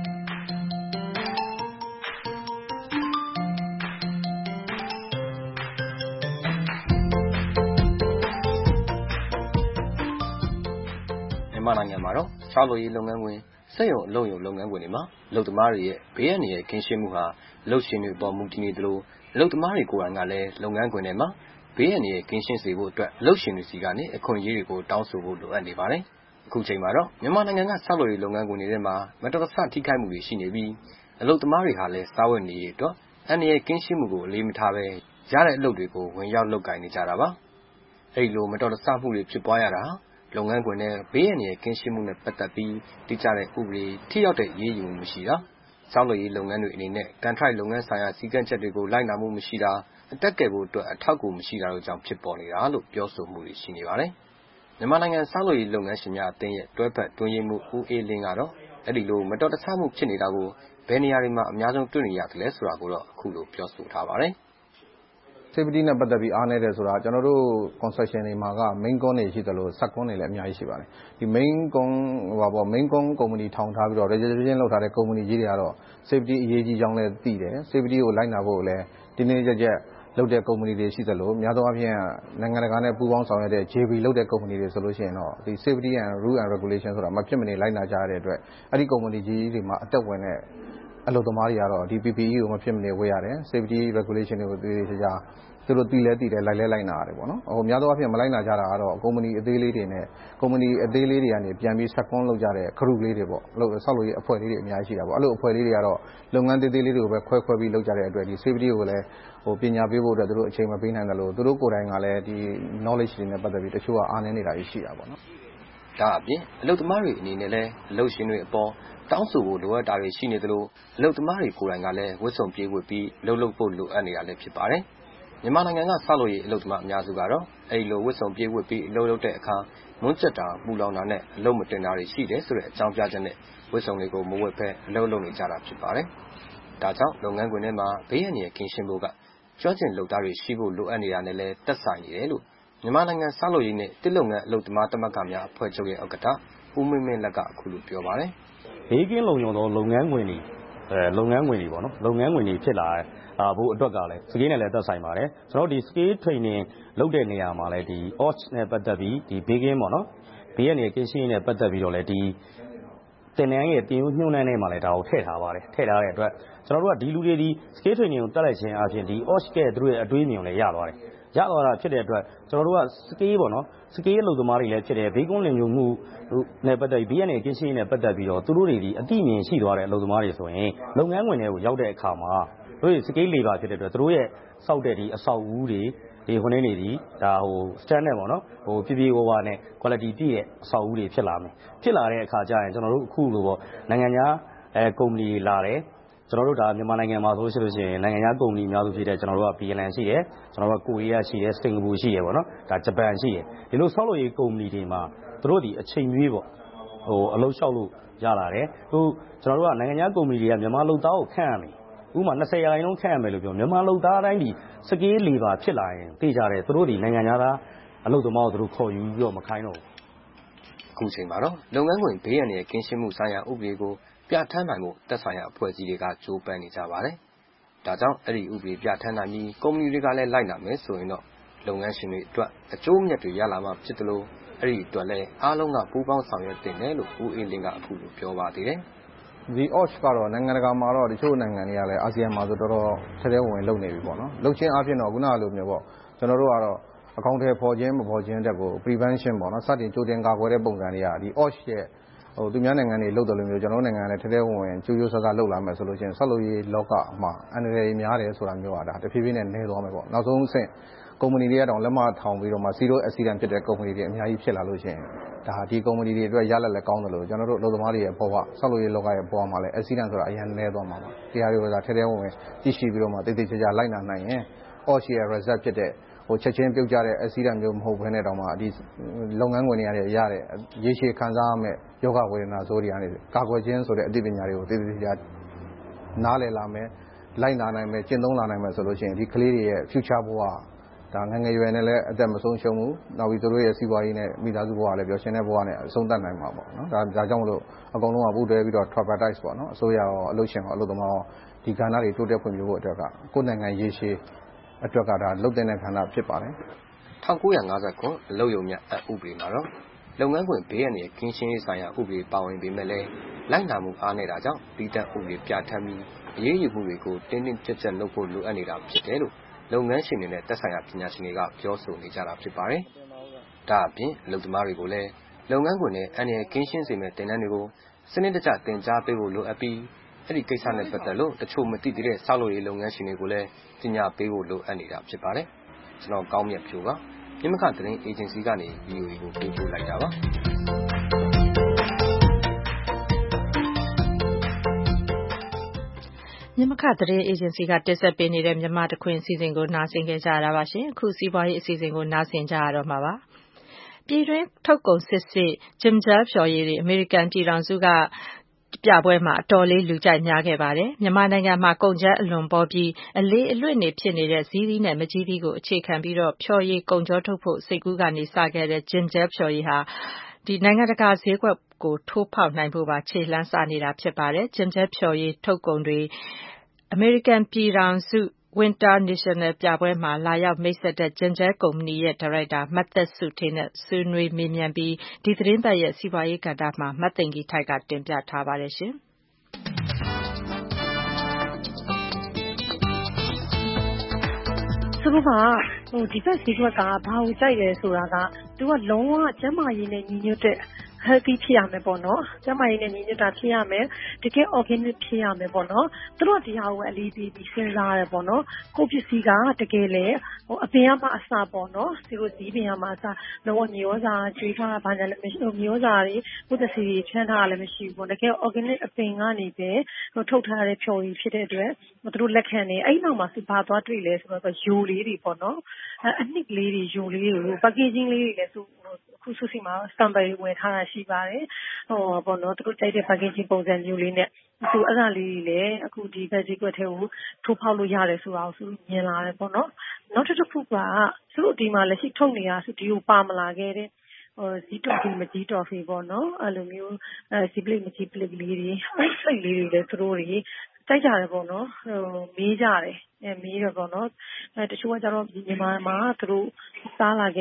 မြန်မာနိုင်ငံမှာတော့ဆောက်လုပ်ရေးလုပ်ငန်းခွင်စက်ရုံအလုပ်ရုံလုပ်ငန်းခွင်တွေမှာအလုပ်သမားတွေရဲ့ဘေးအန္တရာယ်ကင်းရှင်းမှုဟာအလုပ်ရှင်တွေပေါ်မူတည်နေသလိုအလုပ်သမားတွေကိုယ်တိုင်ကလည်းလုပ်ငန်းခွင်ထဲမှာဘေးအန္တရာယ်ကင်းရှင်းစေဖို့အတွက်အလုပ်ရှင်တွေစီကနေအခွင့်အရေးတွေကိုတောင်းဆိုဖို့လိုအပ်နေပါတယ်။အခုချိန်မှာတော့မြန်မာနိုင်ငံကဆောက်လုပ်ရေးလုပ်ငန်းခွင်တွေထဲမှာမတော်တဆထိခိုက်မှုတွေရှိနေပြီးအလုပ်သမားတွေဟာလည်းစားဝတ်နေရေးအတွက်အန္တရာယ်ကင်းရှင်းမှုကိုအလေးမထားဘဲရတဲ့အလုပ်တွေကိုဝင်ရောက်လုပ်ကိုင်နေကြတာပါ။အဲဒီလိုမတော်တဆမှုတွေဖြစ်ပွားရတာလုပ်ငန်းခွင်နဲ့ဘေးအန္တရာယ်ကင်းရှင်းမှုနဲ့ပတ်သက်ပြီးတိကျတဲ့ဥပဒေထိရောက်တဲ့ရေးယူမှုမရှိတာဆောက်လုပ်ရေးလုပ်ငန်းတွေအနေနဲ့ကန်ထရိုက်လုပ်ငန်းဆိုင်ရာစည်းကမ်းချက်တွေကိုလိုက်နာမှုမရှိတာအတက်ကယ်ဖို့အတွက်အထောက်အကူမရှိတာတို့ကြောင့်ဖြစ်ပေါ်နေတာလို့ပြောဆိုမှုတွေရှိနေပါတယ်။မြန်မာနိုင်ငံဆောက်လုပ်ရေးလုပ်ငန်းရှင်များအသင်းရဲ့တွဲဖက်တွင်းရေးမှုဦးအေးလင်းကတော့အဲ့ဒီလိုမတော်တဆမှုဖြစ်နေတာကိုဘယ်နေရာတွေမှာအများဆုံးတွေ့နေရသလဲဆိုတာကိုတော့အခုလိုပြောဆိုထားပါတယ်။ safety နဲ့ပတ်သက်ပြီးအားနည်းတယ်ဆိုတာကျွန်တော်တို့ construction တွေမှာက main con တွေရှိတယ်လို့ sub con တွေလည်းအများကြီးရှိပါတယ်ဒီ main con ဟိုပါပေါ့ main con ကုမ္ပဏီထောင်ထားပြီးတော့ registration လုပ်ထားတဲ့ကုမ္ပဏီကြီးတွေကတော့ safety အရေးကြီးကြောင်းလည်းသိတယ် safety ကိုလိုက်နာဖို့လည်းတင်းတင်းကြပ်ကြပ်လုပ်တဲ့ကုမ္ပဏီတွေရှိသလိုများသောအားဖြင့်နိုင်ငံတကာနဲ့ပူးပေါင်းဆောင်ရွက်တဲ့ J B လုပ်တဲ့ကုမ္ပဏီတွေဆိုလို့ရှိရင်တော့ဒီ safety and rule and regulation ဆိုတာမဖြစ်မနေလိုက်နာကြရတဲ့အတွက်အဲ့ဒီကုမ္ပဏီကြီးတွေမှာအသက်ဝင်တဲ့အလုပ်သမားတွေကတော့ဒီ P P E ကိုမဖြစ်မနေဝတ်ရတယ် safety regulation တွေကိုသိသိချာချာသူတို့တည်လဲတည်တယ်လိုက်လဲလိုက်နာရတယ်ပေါ့နော်ဟိုများသောအားဖြင့်မလိုက်နာကြတာကတော့ကုမ္ပဏီအသေးလေးတွေနဲ့ကုမ္ပဏီအသေးလေးတွေကနေပြန်ပြီးဆက်ကွန်းလုပ်ကြတဲ့ခရုလေးတွေပေါ့လို့ဆောက်လို့ရအဖွဲ့လေးတွေအများကြီးရှိတာပေါ့အဲ့လိုအဖွဲ့လေးတွေကတော့လုပ်ငန်းသေးသေးလေးတွေကိုပဲခွဲခွဲပြီးလုပ်ကြတဲ့အတွက်ဒီ safety ကိုလည်းဟိုပညာပေးဖို့အတွက်သူတို့အချိန်မပေးနိုင်တယ်လို့သူတို့ကိုယ်တိုင်ကလည်းဒီ knowledge တွေနဲ့ပတ်သက်ပြီးတချို့ကအားနည်းနေတာရှိတာပေါ့နော်ဒါအပြင်အလုပ်သမားတွေအနေနဲ့လည်းအလုပ်ရှင်တွေအပေါ်တောင်းဆိုဖို့လိုအပ်တာတွေရှိနေသလိုအလုပ်သမားတွေကိုယ်တိုင်ကလည်းဝတ်စုံပြေးဝတ်ပြီးလှုပ်လှုပ်ဖို့လိုအပ်နေတာလည်းဖြစ်ပါတယ်မြန်မာနိုင်ငံကဆောက်လုပ်ရေးအလုပ်သမားအများစုကတော့အဲဒီလိုဝတ်စုံပြေးဝတ်ပြီးအလုပ်လုပ်တဲ့အခါမွန်းကျက်တာပူလောင်တာနဲ့အလုပ်မတင်တာတွေရှိတယ်ဆိုတဲ့အကြောင်းပြချက်နဲ့ဝတ်စုံတွေကိုမဝတ်ဘဲအလုပ်လုပ်နေကြတာဖြစ်ပါတယ်။ဒါကြောင့်လုပ်ငန်းခွင်ထဲမှာဘေးအန္တရာယ်ကင်းရှင်းဖို့ကကျွမ်းကျင်လုပ်သားတွေရှိဖို့လိုအပ်နေတာနဲ့လည်းသက်ဆိုင်နေတယ်လို့မြန်မာနိုင်ငံဆောက်လုပ်ရေးနဲ့တစ်လုပ်ငန်းအလုပ်သမားသမဂ္ဂများအဖွဲ့ချုပ်ရဲ့ဥက္ကဋ္ဌဦးမင်းမင်းလက်ကအခုလိုပြောပါတယ်။ဘေးကင်းလုံခြုံသောလုပ်ငန်းခွင်တွေအဲလုပ်ငန်းခွင်တွေပေါ့နော်လုပ်ငန်းခွင်တွေဖြစ်လာအာဘို့အတွက်ကလည်းစကေးနဲ့လည်းသက်ဆိုင်ပါတယ်ကျွန်တော်တို့ဒီ scale training လုပ်တဲ့နေရာမှာလည်းဒီ O S H နဲ့ပတ်သက်ပြီးဒီ baking ပေါ့နော်ဘေးကနေကင်းရှင်းနဲ့ပတ်သက်ပြီးတော့လည်းဒီတင်နန်းရဲ့တင်ယူညှို့နှံထဲမှာလည်းဒါကိုထည့်ထားပါတယ်ထည့်ထားတဲ့အတွက်ကျွန်တော်တို့ကဒီလူတွေဒီ scale training ကိုတက်လိုက်ခြင်းအပြင်ဒီ O S H ကသူတို့ရဲ့အတွေးအမြင်လည်းရသွားတယ်ရသွားတာဖြစ်တဲ့အတွက်ကျွန်တော်တို့က scale ပေါ့နော် scale လုပ်သမားတွေလည်းဖြစ်တယ်ဘေးကွန်းလင်ညိုမှုနဲ့ပတ်သက်ပြီးဘေးကနေကင်းရှင်းနဲ့ပတ်သက်ပြီးတော့သူတို့တွေဒီအတိအမြင်ရှိသွားတဲ့အလုပ်သမားတွေဆိုရင်လုပ်ငန်းဝင်တွေကိုရောက်တဲ့အခါမှာတို့စကေးလေးပါဖြစ်တဲ့အတွက်တို့ရဲ့စောက်တဲ့ဒီအဆောက်အဦတွေဒီခုနေနေဒီဒါဟို standard ပေါ့နော်ဟိုပြပြဝဝနဲ့ quality ပြည့်ရဲ့အဆောက်အဦတွေဖြစ်လာမယ်ဖြစ်လာတဲ့အခါကျရင်ကျွန်တော်တို့အခုလိုပေါ့နိုင်ငံခြားအဲကုမ္ပဏီလာတယ်ကျွန်တော်တို့ဒါမြန်မာနိုင်ငံမှာဆိုလို့ရှိရင်နိုင်ငံခြားကုမ္ပဏီအများစုဖြစ်တဲ့ကျွန်တော်တို့က ဗီယက်နမ်ရှိတယ်ကျွန်တော်တို့ကကိုရီးယားရှိတယ်စင်ကာပူရှိတယ်ပေါ့နော်ဒါဂျပန်ရှိတယ်ဒီလိုဆောက်လုပ်ရေးကုမ္ပဏီတွေမှာတို့ဒီအချိန်မွေးပေါ့ဟိုအလုပ်လျှောက်လို့ရလာတယ်ဟိုကျွန်တော်တို့ကနိုင်ငံခြားကုမ္ပဏီတွေကမြန်မာလုပ်သားကိုခန့်ရမယ်ဥပမာ20ရာခိုင်နှုန်းခန့်ရမယ်လို့ပြောမြန်မာလုပ်သားတိုင်းဒီစကေးလီပါဖြစ်လာရင်သိကြတယ်တို့ဒီနိုင်ငံခြားသားအလုပ်သမားကိုတို့ခေါ်ယူပြီးတော့မခိုင်းတော့ဘူးအခုချိန်မှာတော့လုပ်ငန်းခွင်ဘေးရန်ရဲ့ကင်းရှင်းမှုဆိုင်ရာဥပဒေကိုပြဋ္ဌာန်းနိုင်မှုသက်ဆိုင်ရာအဖွဲ့အစည်းတွေကကြိုးပမ်းနေကြပါတယ်။ဒါကြောင့်အဲ့ဒီဥပဒေပြဋ္ဌာန်းနိုင်ပြီးကုမ္ပဏီတွေကလည်းလိုက်နာမယ်ဆိုရင်တော့လုပ်ငန်းရှင်တွေအတွက်အကျိုးမြတ်တွေရလာမှာဖြစ်တယ်လို့အဲ့ဒီအတွက်လည်းအားလုံးကပူးပေါင်းဆောင်ရွက်တင်တယ်လို့ဦးအေးလင်းကအခုလိုပြောပါသေးတယ်။ဒီ O S H ကတော့နိုင်ငံတကာမှာတော့တချို့နိုင်ငံတွေကလည်းအာဆီယံမှာဆိုတော်တော်ထဲထဲဝင်ဝင်လုပ်နေပြီပေါ့နော်။လုပ်ချင်းအပြင်တော့ခုနကလိုမျိုးပေါ့ကျွန်တော်တို့ကတော့အကောင့်ထဲပေါ်ခြင်းမပေါ်ခြင်းတက်ကို prevention ပေါ့နော်စတင်ကြိုတင်ကာကွယ်တဲ့ပုံစံတွေကဒီ O S H ရဲ့ဟိုသူများနိုင်ငံတွေလုပ်တယ်လို့မျိုးကျွန်တော်တို့နိုင်ငံလည်းထဲထဲဝင်ဝင်ကျိုးကျိုးဆဆလုပ်လာမယ်ဆိုလို့ချင်းဆောက်လုပ်ရေးလောကမှာအန္တရာယ်များတယ်ဆိုတာမျိုးอ่ะဒါတဖြည်းဖြည်းနဲ့နည်းသွားမယ်ပေါ့နောက်ဆုံးအဆင့်ကုမ္ပဏီတွေကတော့လက်မထောင်ပြီးတော့မှ zero accident ဖြစ်တဲ့ကုမ္ပဏီတွေအများကြီးဖြစ်လာလို့ရှိရင်ဒါဒီကုမ္ပဏီတွေအတွက်ရလက်လက်ကောင်းတယ်လို့ကျွန်တော်တို့အလုပ်သမားတွေရဲ့ဘဝဆောက်လုပ်ရေးလောကရဲ့ဘဝမှာလည်း accident ဆိုတာအရင်နည်းသွားမှာပါတရားတွေကထဲထဲဝင်ဝင်ကြည့်ရှိပြီးတော့မှတိတိကျကျလိုက်နာနိုင်ရင် O S H ရဲ့ result ဖြစ်တဲ့ဟိုချက်ချင်းပြုတ်ကြတဲ့ accident မျိုးမဟုတ်ဘဲနဲ့တော့မှဒီလုပ်ငန်းခွင်တွေရတဲ့ရေရှည်ခံစားရမယ့်ယောဂဝေဒနာဆိုးတွေကနေကာကွယ်ခြင်းဆိုတဲ့အသိပညာတွေကိုတိတိကျကျနားလည်လာမယ်လိုက်နာနိုင်မယ်ကျင့်သုံးလာနိုင်မယ်ဆိုလို့ရှိရင်ဒီကလေးတွေရဲ့ future ဘဝဒါငငယ်ရွယ်နဲ့လည်းအသက်မဆုံးရှုံးဘူးနောက်ပြီးသူတို့ရဲ့စီးပွားရေးနဲ့မိသားစုဘဝလည်းပျော်ရွှင်တဲ့ဘဝနဲ့အဆုံးသတ်နိုင်မှာပေါ့နော်ဒါဒါကြောင့်မလို့အကုန်လုံးကပူးတွဲပြီးတော့ tripodise ပေါ့နော်အစိုးရရောအလုပ်ရှင်ရောအလုပ်သမားရောဒီကဏ္ဍတွေတိုးတက်ဖွံ့ဖြိုးဖို့အတွက်ကကိုယ်နိုင်ငံရေရှည်အတွက်ကဒါလုတ်တဲ့ခန္ဓာဖြစ်ပါတယ်၁၉၅၉အလုပ်ရုံမြတ်ဥပဒေမှာတော့လုပ်ငန်းခွင်ဘေးရန်ရဲ့ကင်းရှင်းရေးဆိုင်ရာဥပဒေပါဝင်ပေမဲ့လည်းလိုက်နာမှုအားနည်းတာကြောင့်တည်တံ့ဥပဒေပြဋ္ဌာန်းပြီးအရေးယူမှုတွေကိုတင်းတင်းကျပ်ကျပ်လုပ်ဖို့လိုအပ်နေတာဖြစ်တယ်လို့လုပ်ငန်းရှင်တွေနဲ့သက်ဆိုင်ရာပညာရှင်တွေကပြောဆိုနေကြတာဖြစ်ပါတယ်။ဒါအပြင်အလုပ်သမားတွေကိုလည်းလုပ်ငန်းခွင်နဲ့အန္တရာယ်ကင်းရှင်းစေမယ့်တင်နန်းတွေကိုစနစ်တကျသင်ကြားပေးဖို့လိုအပ်ပြီးအဲ့ဒီကိစ္စနဲ့ပတ်သက်လို့တချို့မသိသေးတဲ့ဆောက်လုပ်ရေးလုပ်ငန်းရှင်တွေကိုလည်းပညာပေးဖို့လိုအပ်နေတာဖြစ်ပါတယ်။ကျွန်တော်ကောင်းမြတ်ဖြိုးကမြမခသတင်းအေဂျင်စီကနေ V O A ကိုပေးပို့လိုက်တာပါမြမခသတင်းအေဂျင်စီကတက်ဆက်ပေးနေတဲ့မြန်မာတခွင်အစီအစဉ်ကိုနားဆင်ကြရတာပါရှင်အခုစီးပွားရေးအစီအစဉ်ကိုနားဆင်ကြရတော့မှာပါပြည်တွင်းထုတ်ကုန်စစ်စစ်ဂျင်ဂျာဖြော်ရည်တွေအမေရိကန်ပြည်ထောင်စုကပြပွဲမှာအတော်လေးလူကြိုက်များခဲ့ပါတယ်မြန်မာနိုင်ငံမှာကုန်ကျန်းအလွန်ပေါ်ပြီးအလေးအလွတ်နေဖြစ်နေတဲ့ဇီးသီးနဲ့မကြီးသီးကိုအခြေခံပြီးတော့ဖြော်ရည်ကုန်ကြောထုတ်ဖို့စိတ်ကူးကနေစခဲ့တဲ့ဂျင်ဂျာဖြော်ရည်ဟာဒီနိုင်ငံတကာဈေးကွက်ကိုထိုးဖောက်နိုင်ဖို့ပါခြေလှမ်းစနေတာဖြစ်ပါတယ်ဂျင်ဂျာဖြော်ရည်ထုတ်ကုန်တွေအမေရိကန်ပြည်ထောင်စု Winter National ပြပွဲမှာလာရောက်မိတ်ဆက်တဲ့ဂျင်ဂျာကုမ္ပဏီရဲ့ဒါရိုက်တာမသက်စုဌေးနဲ့ဆွေးနွေးမေးမြန်းပြီးဒီသတင်းပတ်ရဲ့စီးပွားရေးကဏ္ဍမှာမသိင်္ဂီထိုက်ကတင်ပြထားပါတယ်ရှင်သူတို့ကဟိုဒီဘက်ဈေးကွက်ကဘာကိုကြိုက်လဲဆိုတာကသူကလုံးဝကျန်းမာရေးနဲ့ညီညွတ်တဲ့ healthy ဖြစ်ရမယ်ပေါ့နော်ကျန်းမာရေးနဲ့ညီညွတ်တာဖြစ်ရမယ်တကယ် organic ဖြစ်ရမယ်ပေါ့နော်သူတို့ဒီဟာကိုအလေးပေးပြီးစဉ်းစားရတယ်ပေါ့နော်ကိုပစ္စည်းကတကယ်လေဟိုအပင်ကမှအစပေါ့နော်သူတို့ဒီပင်ကမှအစလုံးဝညောစာကျွေးထားတာဘာလည်းမရှိဘူးညောစာတွေပုဒ်စီတွေဖြန်းထားတာလည်းမရှိဘူးပေါ့တကယ် organic အပင်ကနေပဲဟိုထုတ်ထားတဲ့ဖြော်ရည်ဖြစ်တဲ့အတွက်သူတို့လက်ခံနေအဲ့နောက်မှာသူဘာသွားတွေ့လဲဆိုတော့ယိုလေးတွေပေါ့နော်အနှစ်လေးတွေယိုလေးတွေ packaging လေးတွေလည်းသူအခုစုစီမှာ sample ဝယ်ထားတာရှိပါတယ်ဟိုပေါ့နော်သူတို့ကြိုက်တဲ့ packaging ပုံစံမျိုးလေးနဲ့သူအဲ့ဒါလေးတွေလည်းအခုဒီ veggie ကွက်ထဲကိုထိုးဖောက်လို့ရတယ်ဆိုတာကိုသူမြင်လာတယ်ပေါ့နော်နောက်တစ်ခုကသူတို့ဒီမှာလက်ရှိထုတ်နေတာသူဒီကိုပါမလာခဲ့တဲ့ဟိုဇီတော်ဖီမကြီးတော်ဖီပေါ့နော်အဲ့လိုမျိုးအဲဇီပလိမကြီးပလိကလေးတွေအဲ့စိတ်လေးတွေလည်းသူတို့တွေတိုက်ကြတယ်ပေါ့နော်ဟိုမေးကြတယ်အဲမေးရပေါ့နော်အဲတချို့ကကျတော့ဒီမြန်မာမှာသူတို့စားလာခဲ့တဲ့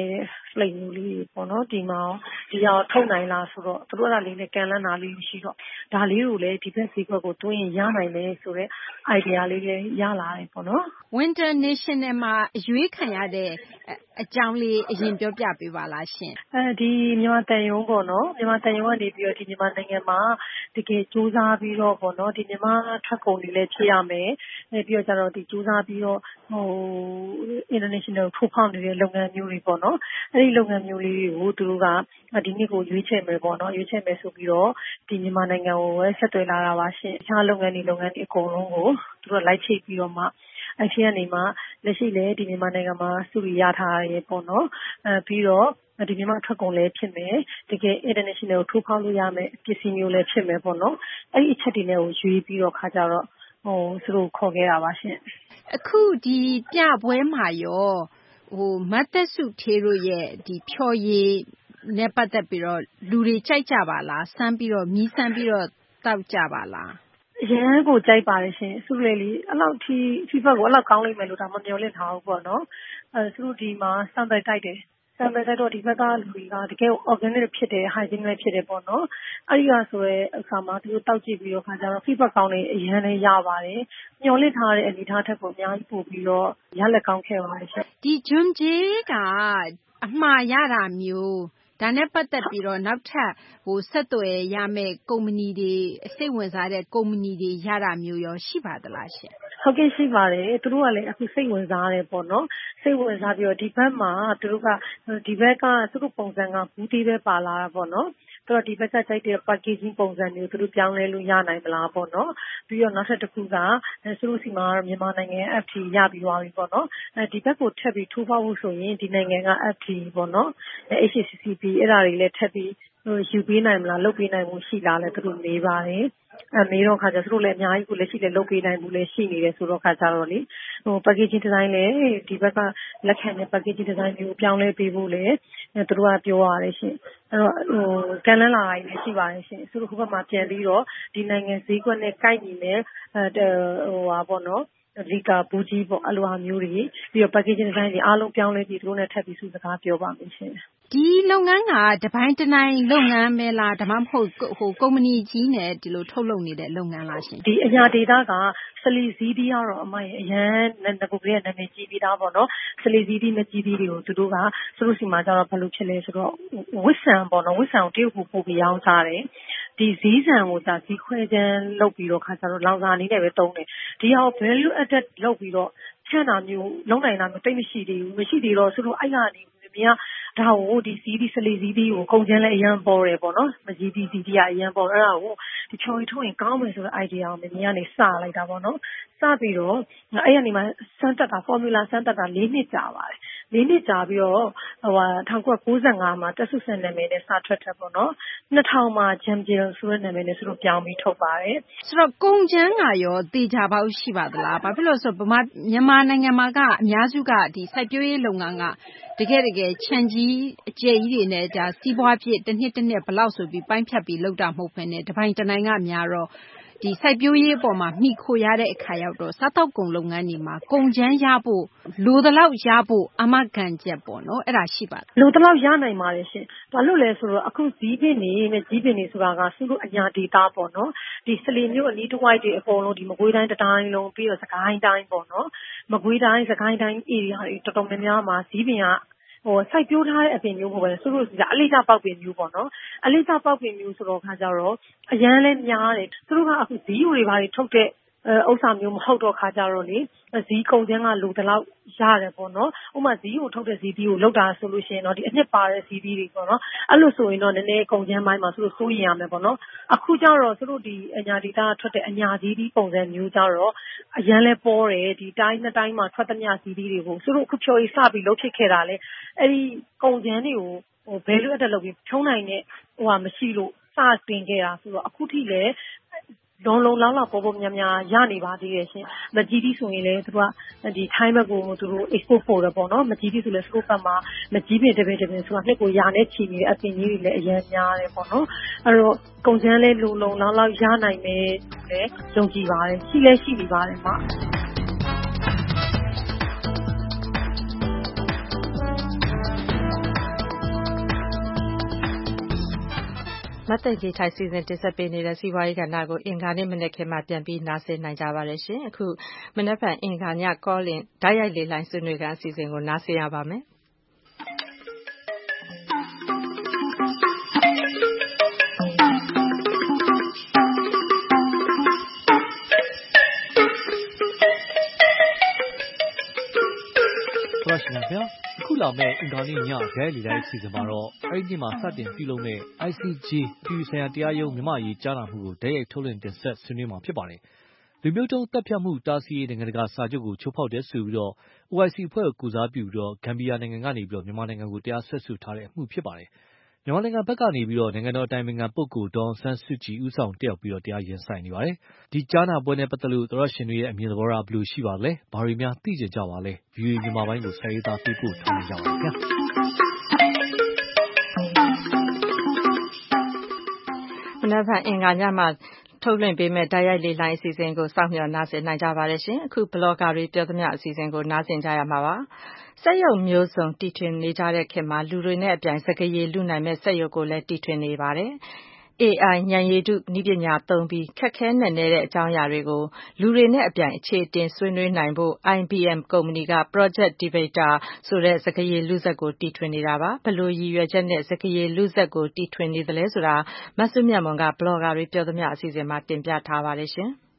slate မျိုးလေးတွေပေါ့နော်ဒီမှာဒီအောင်ထုတ်နိုင်လားဆိုတော့သူတို့ကလည်းလည်းကန်လန်းတာလေးရှိတော့ဒါလေးကိုလည်းဒီဘက်ဈေးကွက်ကိုတွင်းရင်ရနိုင်တယ်ဆိုတော့ idea လေးလည်းရလာတယ်ပေါ့နော် Winter National မှာအရွေးခံရတဲ့အကြောင်းလေးအရင်ပြောပြပေးပါလားရှင်အဲဒီမြန်မာတန်ယုံပေါ့နော်မြန်မာတန်ယုံကနေပြီးတော့ဒီမြန်မာနိုင်ငံမှာတကယ်စူးစမ်းပြီးတော့ပေါ့နော်ဒီမြန်မာထွက်ကုန်တွေလည်းဖြစ်ရမယ်အဲပြီးတော့ကျတော့ဒီစူးစမ်းပြီးတော့ဟို international ထိုးဖောက်နေတဲ့လုပ်ငန်းမျိုးတွေပေါ့နော်အဲဒီလုပ်ငန်းမျိုးလေးတွေကိုသူတို့ကဒီနေ့ကိုရွေးချယ်မယ်ပေါ့နော်ရွေးချယ်မယ်ဆိုပြီးတော့ဒီမြန်မာနိုင်ငံကိုပဲဆက်သွယ်လာတာပါရှင်အခြားလုပ်ငန်းတွေလုပ်ငန်းတွေအကုန်လုံးကိုသူတို့လိုက်ချိတ်ပြီးတော့မှအဖြစ်ကနေမှလက်ရှိလည်းဒီမြန်မာနိုင်ငံမှာစုရထားရပေါ့နော်အဲပြီးတော့ဒီမြန်မာထွက်ကုန်လည်းဖြစ်မယ်တကယ် international ကိုထိုးဖောက်လို့ရမယ်ပစ္စည်းမျိုးလည်းဖြစ်မယ်ပေါ့နော်အဲ့ဒီအချက်တွေနဲ့ကိုရွေးပြီးတော့ခါကြတော့ဟိုသူတို့ခေါ်ခဲ့တာပါရှင်အခုဒီပြပွဲမှာရောဟိုမတ်သက်စုထေးတို့ရဲ့ဒီဖြော်ရည်နဲ့ပတ်သက်ပြီးတော့လူတွေကြိုက်ကြပါလားစမ်းပြီးတော့မီးစမ်းပြီးတော့တောက်ကြပါလားရန်ကိုကြိုက်ပါတယ်ရှင်စုလေလီအဲ့လောက်ထိ feedback ကိုအဲ့လောက်ကောင်းလိမ့်မယ်လို့ဒါမမျှော်လင့်ထားဘူးပေါ့နော်အဲသူတို့ဒီမှာစမ်းတိုက်တိုက်တယ်စမ်းတိုက်တိုက်တော့ဒီဘက်ကလူတွေကတကယ် organic ဖြစ်တယ် hygiene လည်းဖြစ်တယ်ပေါ့နော်အဲ့ဒီကဆိုရဲအခါမှာသူတို့တောက်ကြည့်ပြီးတော့ခါကျတော့ feedback ကောင်းနေအရင်လည်းရပါတယ်မျှော်လင့်ထားတဲ့အနေထားထက်ကိုအများကြီးပို့ပြီးတော့ရလက်ကောင်းခဲ့ပါတယ်ရှင်ဒီဂျွန်ဂျေးကအမှားရတာမျိုးဒါနဲ့ပတ်သက်ပြီးတော့နောက်ထပ်ဟိုဆက်သွယ်ရမယ့်ကုမ္ပဏီတွေစိတ်ဝင်စားတဲ့ကုမ္ပဏီတွေရတာမျိုးရောရှိပါသလားရှင်ဟုတ်ကဲ့ရှိပါတယ်သူတို့ကလည်းအခုစိတ်ဝင်စားတယ်ပေါ့နော်စိတ်ဝင်စားပြီးတော့ဒီဘက်မှာသူတို့ကဒီဘက်ကသူတို့ပုံစံကဘူးသေးပဲပါလာတာပေါ့နော်သူတို့ဒီဘက်ကကြိုက်တဲ့ packaging ပုံစံမျိုးသူတို့ပြောင်းလဲလို့ရနိုင်မလားပေါ့နော်ပြီးတော့နောက်ထပ်တစ်ခုကသူတို့စီမှာမြန်မာနိုင်ငံ F T ရပြီးသွားပြီပေါ့နော်အဲဒီဘက်ကိုထပ်ပြီးထိုးဖောက်ဖို့ဆိုရင်ဒီနိုင်ငံက F T ပေါ့နော် H A C C P အဲ့ဒါတွေလည်းထပ်ပြီးယူပေးနိုင်မလားလုပ်ပေးနိုင်မှုရှိလားလဲသူတို့မေးပါတယ်အဲမေးတော့ခါကျသူတို့လည်းအများကြီးကိုလက်ရှိလည်းလုပ်ပေးနိုင်မှုလည်းရှိနေတယ်ဆိုတော့ခါကျတော့လေဟို packaging design လည်းဒီဘက်ကလက်ခံတဲ့ packaging design မျိုးပြောင်းလဲပေးဖို့လည်းသူတို့ကပြောရတယ်ရှင်အဲ့တော့ဟိုကန်လန်းလာတိုင်းလည်းရှိပါတယ်ရှင်သူတို့ဟိုဘက်မှာပြန်ပြီးတော့ဒီနိုင်ငံဈေးကွက်နဲ့ကိုက်ညီမဲ့အဲဟိုဟာပေါ့နော်လီကာဘူးကြီးပေါ့အလိုဟာမျိုးတွေပြီးတော့ packaging design တွေအားလုံးပြောင်းလဲပြီးသူတို့နဲ့ထပ်ပြီးစုစကားပြောပါမယ်ရှင်ဒီလုပ်ငန်းကတပိုင်းတနိုင်လုပ်ငန်းပဲလားဒါမှမဟုတ်ဟိုကုမ္ပဏီကြီးနဲ့ဒီလိုထုတ်လုပ်နေတဲ့လုပ်ငန်းလားရှင်ဒီအညာဒေတာကစလီဇီးဒီကတော့အမရဲ့အရန်ငကူကလေးကနာမည်ကြီးပြီးသားပေါ့နော်စလီဇီးဒီမကြီးဒီတွေကိုသူတို့ကသူတို့စီမှာကျတော့ဘယ်လိုဖြစ်လဲဆိုတော့ဝစ်ဆန်ပေါ့နော်ဝစ်ဆန်ကိုတရုတ်ကိုပို့ပြီးရောင်းစားတယ်ဒီဇီးဆန်ကိုသာဇီးခွဲချမ်းလုပ်ပြီးတော့ခါကျတော့လောင်စာအနေနဲ့ပဲသုံးတယ်ဒီဟာကို value added လုပ်ပြီးတော့ချမ်းတာမျိုးလုံးနိုင်တာမျိုးတိတ်မရှိသေးဘူးမရှိသေးတော့သူတို့အဲ့ကနေမြင်ဒါကိုဒီစီးဒီစလီစီးဒီကိုကုန်ကျန်းလည်းအရန်ပေါ်တယ်ပေါ့နော်မကြီးဒီစီးဒီကအရန်ပေါ်အဲ့ဒါကိုဒီချော်ရီထုတ်ရင်ကောင်းမယ်ဆိုတဲ့ idea ကိုမြင်ကနေစလိုက်တာပေါ့နော်စပြီးတော့အဲ့ရနေမှာစမ်းတက်တာ formula စမ်းတက်တာ၄နှစ်ကြာပါတယ်၄နှစ်ကြာပြီးတော့ဟိုဟာ၁၉၉၅မှာတက်ဆုဆန်နာမည်နဲ့စထွက်တယ်ပေါ့နော်၂၀၀၀မှာ Jam Jill ဆိုတဲ့နာမည်နဲ့သူတို့ပြောင်းပြီးထုတ်ပါတယ်ဆိုတော့ကုန်ကျန်းကရောတေချာပေါက်ရှိပါသလားဘာဖြစ်လို့ဆိုဗမာမြန်မာနိုင်ငံမှာကအများစုကဒီစိုက်ပျိုးရေးလုပ်ငန်းကတကယ်တကယ်ခြံကြီးအကျယ်ကြီးတွေနဲ့ဒါစီးပွားဖြစ်တစ်နှစ်တစ်နှစ်ဘလောက်ဆိုပြီးပိုင်းဖြတ်ပြီးလုပ်တာမဟုတ်ဘဲနဲ့တပိုင်းတနိုင်ကများတော့ဒီစိုက်ပျိုးရေးအပေါ်မှာမိခိုရတဲ့အခါရောက်တော့စားတောက်ကုန်လုပ်ငန်းတွေမှာကုန်ကျန်းရဖို့လိုသလောက်ရဖို့အမကန်ချက်ပေါ့နော်အဲ့ဒါရှိပါလားလိုသလောက်ရနိုင်ပါတယ်ရှင်ဘာလို့လဲဆိုတော့အခုဇီးပင်နေနဲ့ကြီးပင်နေဆိုတာကသူတို့အညာဒေတာပေါ့နော်ဒီစလီမျိုးအနီးတစ်ဝိုက်တွေအကုန်လုံးဒီမကွေးတိုင်းတိုင်းလုံးပြီးတော့စကိုင်းတိုင်းပေါ့နော်မကွေးတိုင်းစကိုင်းတိုင်း area တွေတော်တော်များများမှာဇီးပင်ကဟိုစိုက်ပျိုးထားတဲ့အပင်မျိုးပေါ့ပဲသူတို့ကအလေးစားပေါက်ပင်မျိုးပေါ့နော်အလေးစားပေါက်ပင်မျိုးဆိုတော့ခါကြတော့အရန်လဲများတယ်သူတို့ကအခုဇီးတွေဘာတွေထုတ်တဲ့ဥစ္စာမျိုးမဟုတ်တော့ခါကြတော့လေဇီးကုန်ကျန်းကလိုတလောက်ရတယ်ပေါ့နော်ဥပမာဇီးကိုထုတ်တဲ့ဇီးဒီကိုလောက်တာဆိုလို့ရှိရင်တော့ဒီအနှစ်ပါတဲ့ဇီးဒီတွေပေါ့နော်အဲ့လိုဆိုရင်တော့နည်းနည်းကုန်ကျန်းပိုင်းမှာသူတို့စိုးရင်ရမယ်ပေါ့နော်အခုကျတော့သူတို့ဒီအညာဒေတာထွက်တဲ့အညာဇီးဒီပုံစံမျိုးကျတော့အရန်လဲပေါ်တယ်ဒီတိုင်းနှစ်တိုင်းမှာထွက်သမျှဇီးဒီတွေကိုသူတို့အခုဖြော်ရည်စပြီးလှုပ်ဖြစ်ခဲ့တာလေအဲ့ဒီကုန်ကျန်းတွေကိုဟိုဘယ်လိုအတက်လုပ်ပြီးထုံးနိုင်တဲ့ဟိုဟာမရှိလို့စတင်ခဲ့တာဆိုတော့အခုထိလည်းလုံးလုံးလောက်လောက်ပေါ်ပေါ်များများရနေပါသေးရဲ့ရှင်မကြီးဒီဆိုရင်လည်းသူကဒီထိုင်းဘက်ကိုသူတို့ export ပို့တယ်ပေါ့နော်မကြီးဒီဆိုလည်းစကုတ်ဘက်မှာမကြီးပင်တပင်တပင်ဆိုတာနှစ်ကိုရာနဲ့ချီနေတဲ့အပင်ကြီးတွေလည်းအများများတယ်ပေါ့နော်အဲ့တော့ကုန်ကျန်းလေးလုံးလုံးလောက်လောက်ရနိုင်မယ်လည်းယုံကြည်ပါတယ်ရှိလဲရှိနေပါတယ်မှာမသိင်္ဂီထိုက်စီစဉ်တင်ဆက်ပေးနေတဲ့စီးပွားရေးကဏ္ဍကိုအင်္ဂါနေ့မနက်ခင်းမှာပြန်ပြီးနားဆင်နိုင်ကြပါတယ်ရှင်။အခုမနက်ဖြန်အင်္ဂါည call in ဓာတ်ရိုက်လေလှိုင်းဆွေးနွေးခန်းအစီအစဉ်ကိုနားဆင်ရပါမယ်။ဟုတ်ကဲ့ပါအခုလာမယ့်အင်္ဂါနေ့ညဓာတ်ရိုက်လေလှိုင်းအစီအစဉ်မှာတော့အဲ့ဒီနေ့မှာစတင်ပြုလုပ်မယ့် I C J အပြည်ပြည်ဆိုင်ရာတရားရုံးမြန်မာ့အရေးကြားနာမှုကိုဓာတ်ရိုက်ထုတ်လွှင့်တင်ဆက်ဆွေးနွေးမှာဖြစ်ပါတယ်။လူမျိုးတုံးသတ်ဖြတ်မှုတားဆီးရေးနိုင်ငံတကာစာချုပ်ကိုချိုးဖောက်တယ်ဆိုပြီး O I C အဖွဲ့ကိုကိုယ်စားပြုပြီးဂမ်ဘီယာနိုင်ငံကနေမြန်မာနိုင်ငံကိုတရားစွဲဆိုထားတဲ့အမှုဖြစ်ပါတယ်။မြန်မာနိုင်ငံဘက်ကနေပြီးနိုင်ငံတော်အတိုင်ပင်ခံပုဂ္ဂိုလ်ဒေါ်အောင်ဆန်းစုကြည်ဦးဆောင်တက်ရောက်ပြီးတရားရင်ဆိုင်နေပါတယ်။ဒီကြားနာပွဲနဲ့ပတ်သက်လို့သောရရှင်တွေရဲ့အမြင်သဘောထားဘယ်လိုရှိပါသလဲ။ဘာတွေများသိကြကြပါလဲ။ V O A မြန်မာပိုင်းကိုစာရေးသားပေးပို့ထားကြပါမယ်ခင်ဗျာ။မနက်ဖြန်အင်္ဂါညမှာထုတ်လွှင့်ပေးမယ့်ဓာတ်ရိုက်လေလှိုင်းအစီအစဉ်ကိုစောင့်မျှော်နားဆင်နိုင်ကြပါတယ်ရှင်။အခုဘလော့ဂါတွေပြောသမျှအစီအစဉ်ကိုနားဆင်ကြရမှာပါ။စက်ရုပ်မျိုးစုံတီထွင်နေကြတဲ့ခေတ်မှာလူတွေနဲ့အပြိုင်စကားရည်လူနိုင်မဲ့စက်ရုပ်ကိုလည်းတီထွင်နေပါတယ်။ A I ဉာဏ်ရည်တုနည်းပညာသုံးပြီးခက်ခဲနက်နဲတဲ့အကြောင်းအရာတွေကိုလူတွေနဲ့အပြိုင်အခြေအတင်ဆွေးနွေးနိုင်ဖို့ I B M ကုမ္ပဏီက Project Debater ဆိုတဲ့စကားရည်လုစက်ကိုတီထွင်နေတာပါ။ဘယ်လိုရည်ရွယ်ချက်နဲ့စကားရည်လုစက်ကိုတီထွင်နေသလဲဆိုတာမစုမြတ်မွန်ကဘလော့ဂါတွေပြောသမျှအစီအစဉ်မှာတင်ပြထားပါတယ်ရှင်။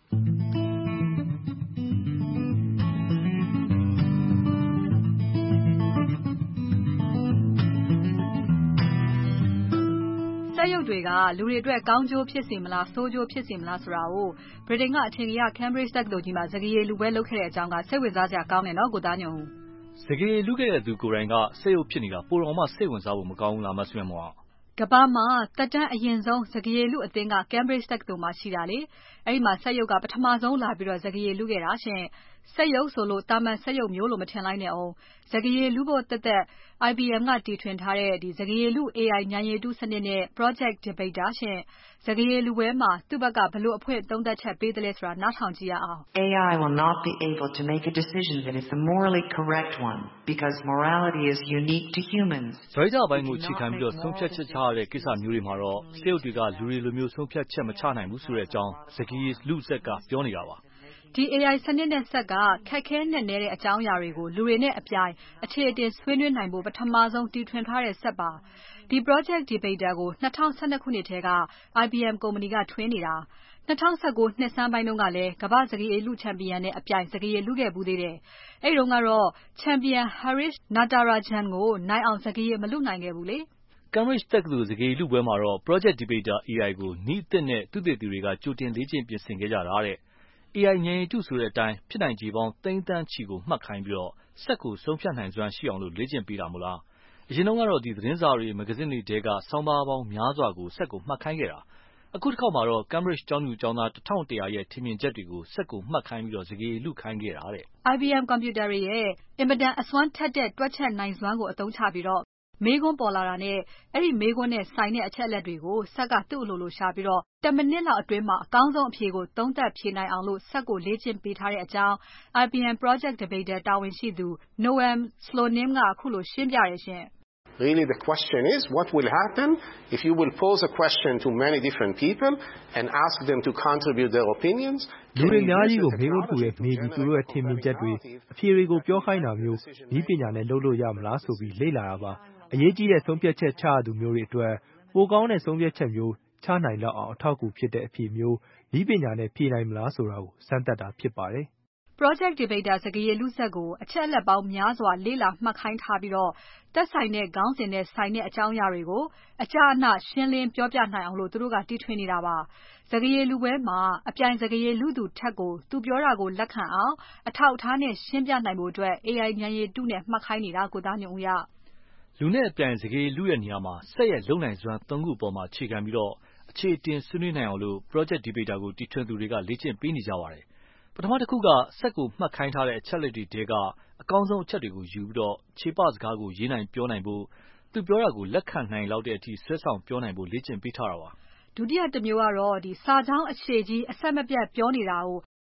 စက်ရုပ်တွေကလူတွေအတွက်ကောင်းကျိုးဖြစ်စေမလားဆိုးကျိုးဖြစ်စေမလားဆိုတာကိုဗြိတိန်ကအထင်ကြီး Cambridge တက္ကသိုလ်ကြီးမှာစကားရည်လူပွဲလုပ်ခဲ့တဲ့အကြောင်းကစိတ်ဝင်စားစရာကောင်းတယ်နော်ကိုသားညွန့်ဦးစကားရည်လူခဲ့တဲ့သူကိုယ်တိုင်ကစက်ရုပ်ဖြစ်နေတာပိုတော်မှစိတ်ဝင်စားဖို့မကောင်းဘူးလားမဆွေးမောင်ကဘာမှာတက်တန်းအရင်ဆုံးစကားရည်လူအသင်းက Cambridge တက္ကသိုလ်မှာရှိတာလေအဲ့ဒီမှာစက်ရုပ်ကပထမဆုံးလာပြီးတော့စကားရည်လူခဲ့တာရှင်စက်ရုပ်ဆိုလို့တာမန်စက်ရုပ်မျိုးလို့မထင်လိုက်နဲ့အောင်စကားရည်လူဖို့တက်တက် I B M ကတီထွင်ထားတဲ့ဒီစကားရည်လူ A I ဉာဏ်ရည်တုစနစ်နဲ့ Project Debater ရှင်စကားရည်လူပွဲမှာသူ့ဘက်ကဘယ်လိုအဖွင့်သုံးသပ်ချက်ပေးသလဲဆိုတာနားထောင်ကြည့်ရအောင် A I will not be able to make a decision that is the morally correct one because morality is unique to humans ဇွဲကြပိုင်းကိုခြေခံပြီးတော့ဆုံးဖြတ်ချက်ချရတဲ့ကိစ္စမျိုးတွေမှာတော့စက်ရုပ်တွေကလူတွေလိုမျိုးဆုံးဖြတ်ချက်မချနိုင်ဘူးဆိုတဲ့အကြောင်းစကားရည်လူဆက်ကပြောနေတာပါဒီ A I စနစ်နဲ့ဆက်ကခက်ခဲနက်နဲတဲ့အကြောင်းအရာတွေကိုလူတွေနဲ့အပြိုင်အခြေအတင်ဆွေးနွေးနိုင်ဖို့ပထမဆုံးတီထွင်ထားတဲ့ဆက်ပါဒီ Project Debater ကို၂၀၁၂ခုနှစ်ထဲက I B M ကုမ္ပဏီကထွင်နေတာ၂၀၁၉နှစ်ဆန်းပိုင်းတုန်းကလည်းကမ္ဘာ့စကားရည်လူချန်ပီယံနဲ့အပြိုင်စကားရည်လူခဲ့ဘူးသေးတယ်အဲ့တုန်းကတော့ချန်ပီယံ Harish Natarajan ကိုနိုင်အောင်စကားရည်မလူနိုင်ခဲ့ဘူးလေ Cambridge တက္ကသိုလ်စကားရည်လူပွဲမှာတော့ Project Debater A I ကိုနည်းအသစ်နဲ့သုတေသီတွေကကြိုတင်လေ့ကျင့်ပြင်ဆင်ခဲ့ကြတာတဲ့ A I ဉာဏ်ရည်တုဆိုတဲ့အတိုင်းဖြစ်နိုင်ခြေပေါင်းသိန်းသန်းချီကိုမှတ်ခိုင်းပြီးတော့စက်ကိုဆုံးဖြတ်နိုင်စွမ်းရှိအောင်လို့လေ့ကျင့်ပေးတာမို့လားအရင်ကတော့ဒီသတင်းစာတွေမဂ္ဂဇင်းတွေတဲကဆောင်းပါးပေါင်းများစွာကိုစက်ကိုမှတ်ခိုင်းခဲ့တာအခုတစ်ခေါက်မှာတော့ Cambridge ကျောင်းသူကျောင်းသားတစ်ထောင်တစ်ရာရဲ့ထင်မြင်ချက်တွေကိုစက်ကိုမှတ်ခိုင်းပြီးတော့စကားရည်လူခိုင်းခဲ့တာတဲ့ I B M ကွန်ပျူတာတွေရဲ့အင်မတန်အစွမ်းထက်တဲ့တွက်ချက်နိုင်စွမ်းကိုအသုံးချပြီးတော့မေးခွန်းပေါ်လာတာနဲ့အဲ့ဒီမေးခွန်းနဲ့ဆိုင်တဲ့အချက်အလက်တွေကိုစက်ကသူ့အလိုလိုရှာပြီးတော့တစ်မိနစ်လောက်အတွင်းမှာအကောင်းဆုံးအဖြေကိုသုံးသပ်ဖြေနိုင်အောင်လို့စက်ကိုလေ့ကျင့်ပေးထားတဲ့အကြောင်း I B M Project Debater တာဝန်ရှိသူ Noam Slonim ကအခုလိုရှင်းပြတယ်ရှင် Really the question is what will happen if you will pose a question to many different people and ask them to contribute their opinions လူတွေအများကြီးကိုမေးခွန်းထုတ်ရဲမေးပြီးသူတို့ရဲ့ထင်မြင်ချက်တွေအဖြေတွေကိုပြောခိုင်းတာမျိုးဒီပညာနဲ့လုပ်လို့ရမလားဆိုပြီးလေ့လာတာပါအရေးကြီးတဲ့ဆုံးဖြတ်ချက်ချရသူမျိုးတွေအတွက်ပိုကောင်းတဲ့ဆုံးဖြတ်ချက်မျိုးချနိုင်လောက်အောင်အထောက်အကူဖြစ်တဲ့အဖြေမျိုးဒီပညာနဲ့ဖြေနိုင်မလားဆိုတာကိုစမ်းသပ်တာဖြစ်ပါတယ် Project Debater စကားရည်လူစက်ကိုအချက်အလက်ပေါင်းများစွာလေ့လာမှတ်ခိုင်းထားပြီးတော့သက်ဆိုင်တဲ့ခေါင်းစဉ်နဲ့ဆိုင်တဲ့အကြောင်းအရာတွေကိုအကြအနရှင်းလင်းပြောပြနိုင်အောင်လို့သူတို့ကတီထွင်နေတာပါစကားရည်လူပွဲမှာအပြိုင်စကားရည်လူသူထက်ကိုသူပြောတာကိုလက်ခံအောင်အထောက်အထားနဲ့ရှင်းပြနိုင်ဖို့အတွက် A I ဉာဏ်ရည်တုနဲ့မှတ်ခိုင်းနေတာကိုသားညွန့်ဦးရလူနဲ့အပြိုင်စကားရည်လူရဲ့နေရာမှာစက်ရဲ့လုံနိုင်စွမ်းသုံးခုပေါ်မှာခြေခံပြီးတော့အခြေအတင်ဆွေးနွေးနိုင်အောင်လို့ Project Debater ကိုတီထွင်သူတွေကလေ့ကျင့်ပေးနေကြပါတယ်ပထမတစ်ခုကစက်ကိုမှတ်ခိုင်းထားတဲ့အချက်လက်တွေတဲကအကောင်းဆုံးအချက်တွေကိုယူပြီးတော့ခြေပစကားကိုရေးနိုင်ပြောနိုင်ဖို့သူပြောတာကိုလက်ခံနိုင်လောက်တဲ့အထိဆွဲဆောင်ပြောနိုင်ဖို့လေ့ကျင့်ပေးထားတာပါဒုတိယတစ်မျိုးကတော့ဒီစာကြောင်းအခြေကြီးအဆက်မပြတ်ပြောနေတာကို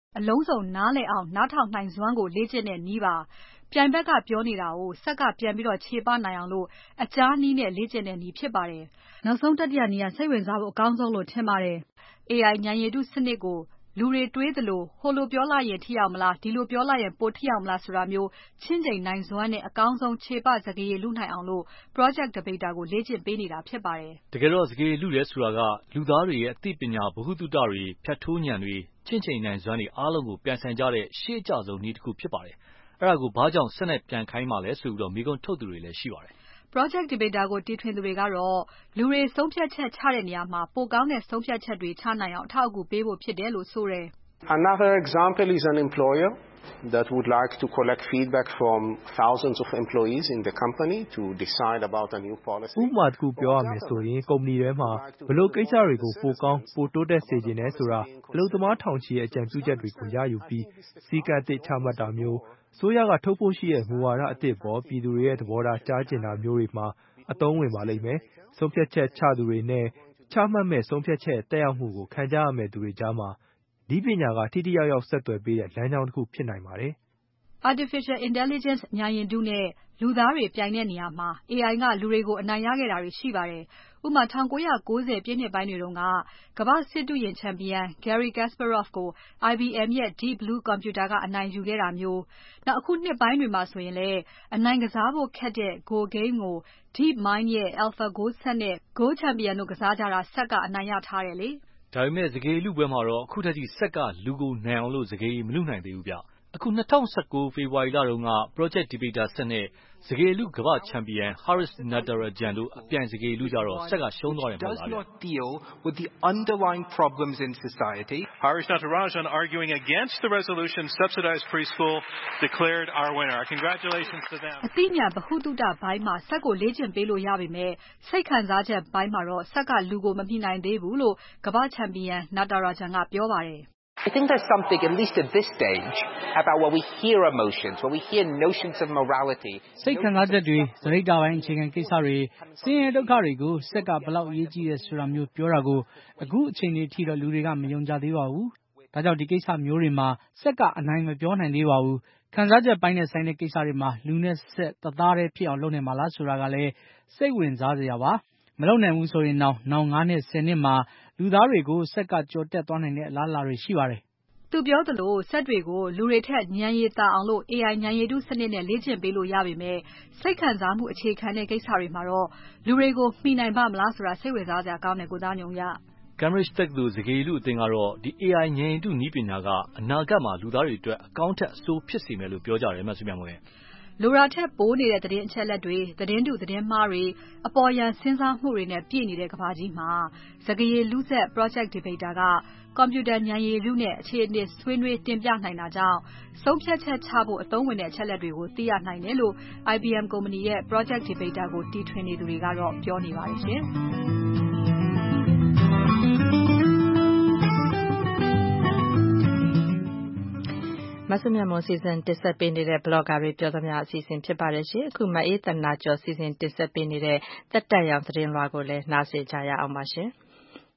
အလုံးစုံနားလည်အောင်နားထောင်နိုင်စွမ်းကိုလေ့ကျင့်တဲ့နည်းပါ။ပြိုင်ဘက်ကပြောနေတာကိုစက်ကပြန်ပြီးတော့ခြေပနိုင်အောင်လို့အကြားနည်းနဲ့လေ့ကျင့်တဲ့နည်းဖြစ်ပါတယ်။နောက်ဆုံးတတိယနည်းကစိတ်ဝင်စားဖို့အကောင်းဆုံးလို့ထင်ပါတယ်။ A I ဉာဏ်ရည်တုစနစ်ကိုလူတွေတွေးသလိုဟိုလိုပြောလိုက်ရင်ထိရောက်မလားဒီလိုပြောလိုက်ရင်ပိုထိရောက်မလားဆိုတာမျိုးချင့်ချိန်နိုင်စွမ်းနဲ့အကောင်းဆုံးခြေပစကားရည်လူနိုင်အောင်လို့ Project Debater ကိုလေ့ကျင့်ပေးနေတာဖြစ်ပါတယ်။တကယ်တော့စကားရည်လူလဲဆိုတာကလူသားတွေရဲ့အသိပညာဗဟုသုတတွေဖြတ်ထိုးဉာဏ်တွေချင့်ချိန်နိုင်စွမ်းတွေအားလုံးကိုပြန်ဆိုင်ကြတဲ့ရှေ့အကျဆုံးနည်းတစ်ခုဖြစ်ပါတယ်။အဲ့ဒါကိုဘာကြောင့်ဆက်နဲ့ပြန်ခိုင်းမှလဲဆိုပြီးတော့မိကုံထုတ်သူတွေလည်းရှိပါတယ်။ Project Debater ကိုတီထွင်သူတွေကတော့လူတွေဆုံးဖြတ်ချက်ချတဲ့နေရာမှာပိုကောင်းတဲ့ဆုံးဖြတ်ချက်တွေချနိုင်အောင်အထောက်အကူပေးဖို့ဖြစ်တယ်လို့ဆိုတယ်။ Another example is an employer that would like to collect feedback from thousands of employees in the company to decide about a new policy. ဥပမာတစ်ခုပြောရမယ်ဆိုရင်ကုမ္ပဏီထဲမှာဘယ်လိုကိစ္စတွေကိုပိုကောင်းပိုတိုးတက်စေချင်တယ်ဆိုတာအလုပ်သမားထောင်ချီရဲ့အကြံပြုချက်တွေကိုရယူပြီးစီကံအသစ်ချမှတ်တာမျိုးအစိုးရကထုတ်ဖို့ရှိတဲ့မူဝါဒအသစ်ပေါ်ပြည်သူတွေရဲ့သဘောထားကြားကျင်တာမျိုးတွေမှာအသုံးဝင်ပါလိမ့်မယ်။ဆုံးဖြတ်ချက်ချသူတွေနဲ့ချမှတ်မဲ့ဆုံးဖြတ်ချက်တက်ရောက်မှုကိုခံကြရမယ့်သူတွေကြားမှာဒီပညာကထိထိရောက်ရောက်ဆက်သွယ်ပေးတဲ့လမ်းကြောင်းတစ်ခုဖြစ်နိုင်ပါတယ်။ Artificial Intelligence ဉာဏ်ရည်တုနဲ့လူသားတွေပြိုင်တဲ့နေရာမှာ A I ကလူတွေကိုအနိုင်ရခဲ့တာတွေရှိပါတယ်။ဥပမာ၁၉၉၀ပြည့်နှစ်ပိုင်းတွေတုန်းကကမ္ဘာ့စစ်တုရင်ချန်ပီယံ Garry Kasparov ကို I B M ရဲ့ Deep Blue Computer ကအနိုင်ယူခဲ့တာမျိုး။နောက်အခုနှစ်ပိုင်းတွေမှာဆိုရင်လည်းအနိုင်ကစားဖို့ခက်တဲ့ Go game ကို Deep Mind ရဲ့ AlphaGo စက်နဲ့ Go ချန်ပီယံတို့ကစားကြတာစက်ကအနိုင်ရထားတယ်လေ။ဒါပေမဲ့စကားရည်လူပွဲမှာတော့အခုထက်ထိစက်ကလူကိုနိုင်အောင်လို့စကားရည်မလူနိုင်သေးဘူးဗျ။အခု၂၀၁၉ဖေဖော်ဝါရီလတုန်းက Project Debater စက်နဲ့စကားရည်လူကမ္ဘာ့ချန်ပီယံ Haris Natarajan တို့အပြိုင်စကားရည်လူကြတော့စက်ကရှုံးသွားတယ်မဟုတ်လားဗျ။ deal with the underlying problems in society. Haris Natarajan arguing against the resolution subsidized preschool declared our winner. Congratulations to them. အသိဉာဏ်ဗဟုသုတပိုင်းမှာစက်ကိုလေ့ကျင့်ပေးလို့ရပေမဲ့စိတ်ခံစားချက်ပိုင်းမှာတော့စက်ကလူကိုမမှီနိုင်သေးဘူးလို့ကမ္ဘာ့ချန်ပီယံ Natarajan ကပြောပါတယ် I think there's something, at least at this stage, about when we hear emotions, when we hear notions of morality. စိတ်ခံစားချက်တွေစရိတ်တာပိုင်းအခြေခံကိစ္စတွေဆင်းရဲဒုက္ခတွေကိုစက်ကဘလောက်အရေးကြီးတယ်ဆိုတာမျိုးပြောတာကိုအခုအချိန်လေးထိတော့လူတွေကမယုံကြသေးပါဘူး။ဒါကြောင့်ဒီကိစ္စမျိုးတွေမှာစက်ကအနိုင်မပြောနိုင်သေးပါဘူး။ခံစားချက်ပိုင်းနဲ့ဆိုင်တဲ့ကိစ္စတွေမှာလူနဲ့စက်တသားတည်းဖြစ်အောင်လုပ်နိုင်မှာလားဆိုတာကလည်းစိတ်ဝင်စားစရာပါ။မလုပ်နိုင်ဘူးဆိုရင်တော့နောက်၅နှစ်၁၀နှစ်မှာလူသားတွေကိုစက်ကကြော်တက်သွားနိုင်တဲ့အလားအလာတွေရှိပါတယ်။သူပြောသလိုစက်တွေကိုလူတွေထက်ဉာဏ်ရည်သာအောင်လို့ A I ဉာဏ်ရည်တုစနစ်နဲ့လေ့ကျင့်ပေးလို့ရပေမဲ့စိတ်ခံစားမှုအခြေခံတဲ့ကိစ္စတွေမှာတော့လူတွေကိုမှီနိုင်ပါ့မလားဆိုတာစိတ်ဝင်စားစရာကောင်းတယ်ကိုသားညုံရ။ Cambridge တက္ကသိုလ်စကားရည်လူအသင်းကတော့ဒီ A I ဉာဏ်ရည်တုနည်းပညာကအနာဂတ်မှာလူသားတွေအတွက်အကောင်းထက်အဆိုးဖြစ်စေမယ်လို့ပြောကြတယ်မဆုမြတ်မွန်။လိုရာထက်ပိုနေတဲ့သတင်းအချက်အလက်တွေသတင်းတုသတင်းမှားတွေအပေါ်ယံစဉ်းစားမှုတွေနဲ့ပြည့်နေတဲ့ကမ္ဘာကြီးမှာစကားရည်လူဆက် Project Debater ကကွန်ပျူတာဉာဏ်ရည်တုနဲ့အခြေအနေဆွေးနွေးတင်ပြနိုင်တာကြောင့်ဆုံးဖြတ်ချက်ချဖို့အသုံးဝင်တဲ့အချက်အလက်တွေကိုသိရနိုင်တယ်လို့ I B M ကုမ္ပဏီရဲ့ Project Debater ကိုတီထွင်နေသူတွေကတော့ပြောနေပါတယ်ရှင်။မဆုမြတ်မွန်စီစဉ်တင်ဆက်ပေးနေတဲ့ Blogger တွေပြောသမျှအစီအစဉ်ဖြစ်ပါတယ်ရှင်။အခုမအေးသနာကျော်စီစဉ်တင်ဆက်ပေးနေတဲ့တက်တက်ရောင်သတင်းလွှာကိုလည်းနားဆင်ကြရအောင်ပါရှင်။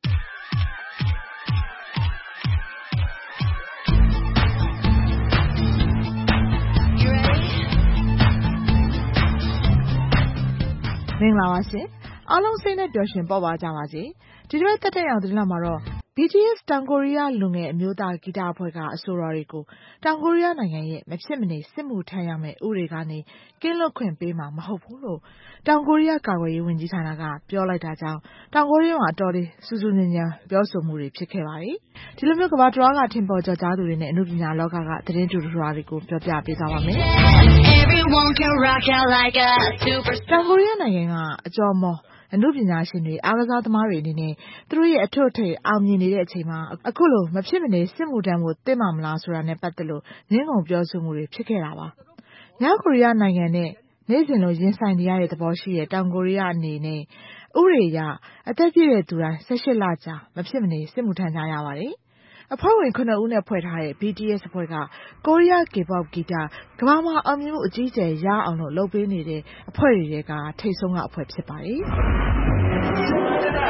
မင်္ဂလာပါရှင်။အားလုံးစိတ်နဲ့ပျော်ရွှင်ပေါ့ပါကြပါစေ။ဒီတစ်ပတ်တက်တက်ရောင်သတင်းလွှာမှာတော့ B T S တောင်ကိုရီးယားလူငယ်အမျိုးသားဂီတအဖွဲ့ကအဆိုတော်တွေကိုတောင်ကိုရီးယားနိုင်ငံရဲ့မဖြစ်မနေစစ်မှုထမ်းရမယ့်ဥပဒေကနေကင်းလွတ်ခွင့်ပေးမှာမဟုတ်ဘူးလို့တောင်ကိုရီးယားကာကွယ်ရေးဝန်ကြီးဌာနကပြောလိုက်တာကြောင့်တောင်ကိုရီးယားမှာအတော်လေးစူးစူးညံ့ညံ့ပြောဆိုမှုတွေဖြစ်ခဲ့ပါတယ်။ဒီလိုမျိုးကမ္ဘာတစ်ဝှမ်းကထင်ပေါ်ကျော်ကြားသူတွေနဲ့အမှုပညာလောကကသတင်းတူတူတွေကိုပြောပြပေးသွားပါမယ်။တောင်ကိုရီးယားနိုင်ငံကအကျော်မော်အမှုပညာရှင်တွေအားကစားသမားတွေအနေနဲ့သူတို့ရဲ့အထွတ်အထိပ်အောင်မြင်နေတဲ့အချိန်မှာအခုလိုမဖြစ်မနေစစ်မှုထမ်းဖို့သင့်မှာမလားဆိုတာနဲ့ပတ်သက်လို့ငင်းငုံပြောဆိုမှုတွေဖြစ်ခဲ့တာပါ။မြောက်ကိုရီးယားနိုင်ငံနဲ့နေ့စဉ်လိုရင်ဆိုင်နေရတဲ့သဘောရှိတဲ့တောင်ကိုရီးယားအနေနဲ့ဥပဒေအရအသက်ပြည့်တဲ့သူတိုင်း၁၈လကြာမဖြစ်မနေစစ်မှုထမ်းကြရပါတယ်။အဖွဲ့ဝင်ခုနှစ်ဦးနဲ့ဖွဲ့ထားတဲ့ B T S အဖွဲ့ကကိုရီးယား K-pop ဂီတကမ္ဘာမှာအောင်မြင်မှုအကြီးအကျယ်ရအောင်လို့လုပ်ပေးနေတဲ့အဖွဲ့တွေကထိပ်ဆုံးကအဖွဲ့ဖြစ်ပါတယ်။ အ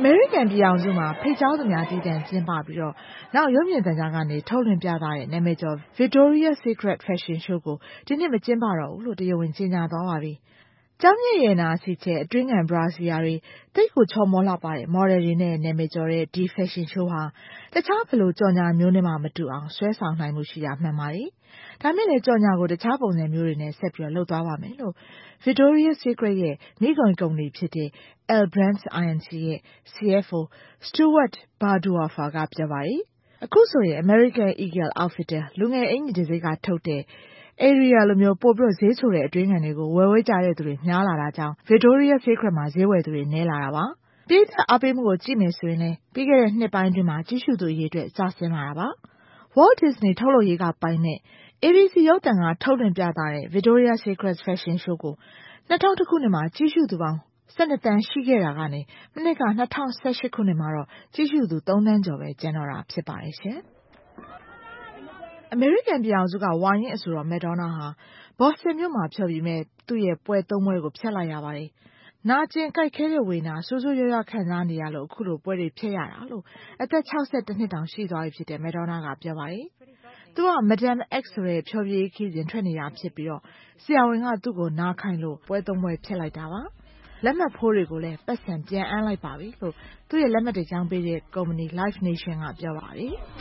အမေရိကန်ပြည်ထောင်စုမှာဖိတ်ကြားသူများတည်တံ့ကျင်းပပြီးတော့နောက်ရုပ်မြင်သံကြားကနေထုတ်လွှင့်ပြသတဲ့နာမည်ကျော် Victoria's Secret Fashion Show ကိုဒီနှစ်မကျင်းပတော့ဘူးလို့တရားဝင်ကြေညာသွားပါပြီ။ကျောင်းမြင့်ရနာစီချဲအတွင်းခံဘရာစီယာတွေတိတ်ကိုချော်မောလှပတဲ့ model တွေနဲ့နာမည်ကျော်တဲ့ဒီ fashion show ဟာတခြားဘလို့ကြော်ညာမျိုးနဲ့မှမတူအောင်ဆွဲဆောင်နိုင်မှုရှိတာမှန်ပါတယ်။ဒါမဲ့လည်းကြော်ညာကိုတခြားပုံစံမျိုးတွေနဲ့ဆက်ပြီးလုပ်သွားပါမယ်လို့ Victoria's Secret ရဲ့မိခင်ကုမ္ပဏီဖြစ်တဲ့ L Brands I N C ရဲ့ C F O Stuart Bardwaffer ကပြောပါတယ်။အခုဆိုရင် American Eagle Outfitter လူငယ်အင်ကြီးတွေကထုတ်တဲ့Area လိုမျိုးပို့ပြီးဈေးချိုတဲ့အတွင်းခံတွေကိုဝယ်ဝဲကြတဲ့သူတွေများလာတာကြောင့် Victoria's Secret မှာဈေးဝယ်သူတွေနည်းလာတာပါ။ပြည်သက်အပေးမှုကိုကြည့်မယ်ဆိုရင်လည်းပြီးခဲ့တဲ့နှစ်ပိုင်းအတွင်းမှာကြီးစုသူအရေးအတွက်ကျဆင်းလာတာပါ။ Walt Disney ထုတ်လုပ်ရေးကပိုင်တဲ့ A B C ရုပ်သံကထုတ်လွှင့်ပြသတဲ့ Victoria's Secret Fashion Show ကို၂၀၀၁ခုနှစ်မှာကြီးစုသူပေါင်း၁၂တန်းရှိခဲ့တာကနေမနှစ်က၂၀၁၈ခုနှစ်မှာတော့ကြီးစုသူ၃တန်းကျော်ပဲကျန်တော့တာဖြစ်ပါတယ်ရှင်။အမေရိကန်ပြည်ထောင်စုကဝါရင့်အဆိုတော်မက်ဒေါနာဟာဘော့စတန်မြို့မှာဖျော်ဖြေမဲ့သူ့ရဲ့ပွဲသုံးပွဲကိုဖျက်လိုက်ရပါတယ်။နာကျင်ကြိုက်ခဲတဲ့ဝေနာဆိုးဆိုးရွားရွားခံစားနေရလို့အခုလိုပွဲတွေဖျက်ရတာလို့အသက်၆၁နှစ်တောင်ရှိသွားပြီဖြစ်တဲ့မက်ဒေါနာကပြောပါတယ်။သူက Madam X ဆိုတဲ့ဖျော်ဖြေခီးစဉ်ထွက်နေတာဖြစ်ပြီးတော့ဆရာဝန်ကသူ့ကိုနားခိုင်းလို့ပွဲသုံးပွဲဖျက်လိုက်တာပါ။လက်မှတ်ဖိုးတွေကိုလည်းပတ်စံပြန်အမ်းလိုက်ပါပြီလို့သူ့ရဲ့လက်မှတ်တွေကြောင်းပေးတဲ့ကုမ္ပဏီ Live Nation ကပြောပါတယ်။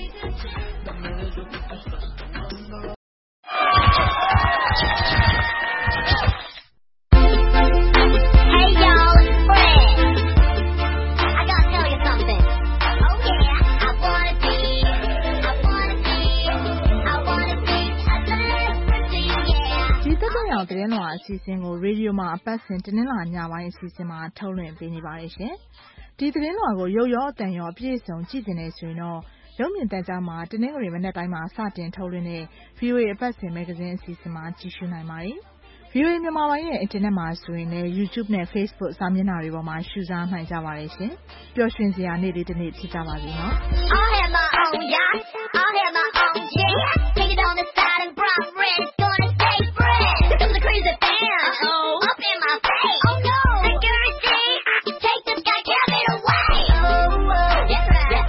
Now သတင်းလွှာအစီအစဉ်ကိုရေဒီယိုမှာအပတ်စဉ်တင်းလာညပိုင်းအစီအစဉ်မှာထုတ်လွှင့်ပေးနေပါတယ်ရှင်။ဒီသတင်းလွှာကိုရုပ်ရောအသံရောအပြည့်အစုံကြည့်နေဆိုရင်တော့ရုပ်မြင်သံကြားမှာတင်းနှင်းကလေးမနေ့တိုင်းမှာစတင်ထုတ်လွှင့်တဲ့ V O A အပတ်စဉ်မဂ္ဂဇင်းအစီအစဉ်မှာကြည့်ရှုနိုင်ပါတယ်။ V O A မြန်မာပိုင်းရဲ့အင်တာနက်မှာဆိုရင်လည်း YouTube နဲ့ Facebook စာမျက်နှာတွေပေါ်မှာရှုစားနိုင်ကြပါတယ်ရှင်။ပျော်ရွှင်စရာနေ့လေးတစ်နေ့ဖြစ်ကြပါစေနော်။ I'll have my own yacht, I'll have my own jet, take it on the side and brown red, it's gonna stay fresh. Come the crazy band, uh-oh, up in my face. Oh no, security, I can take this guy, carry it away. Oh, oh, that's right.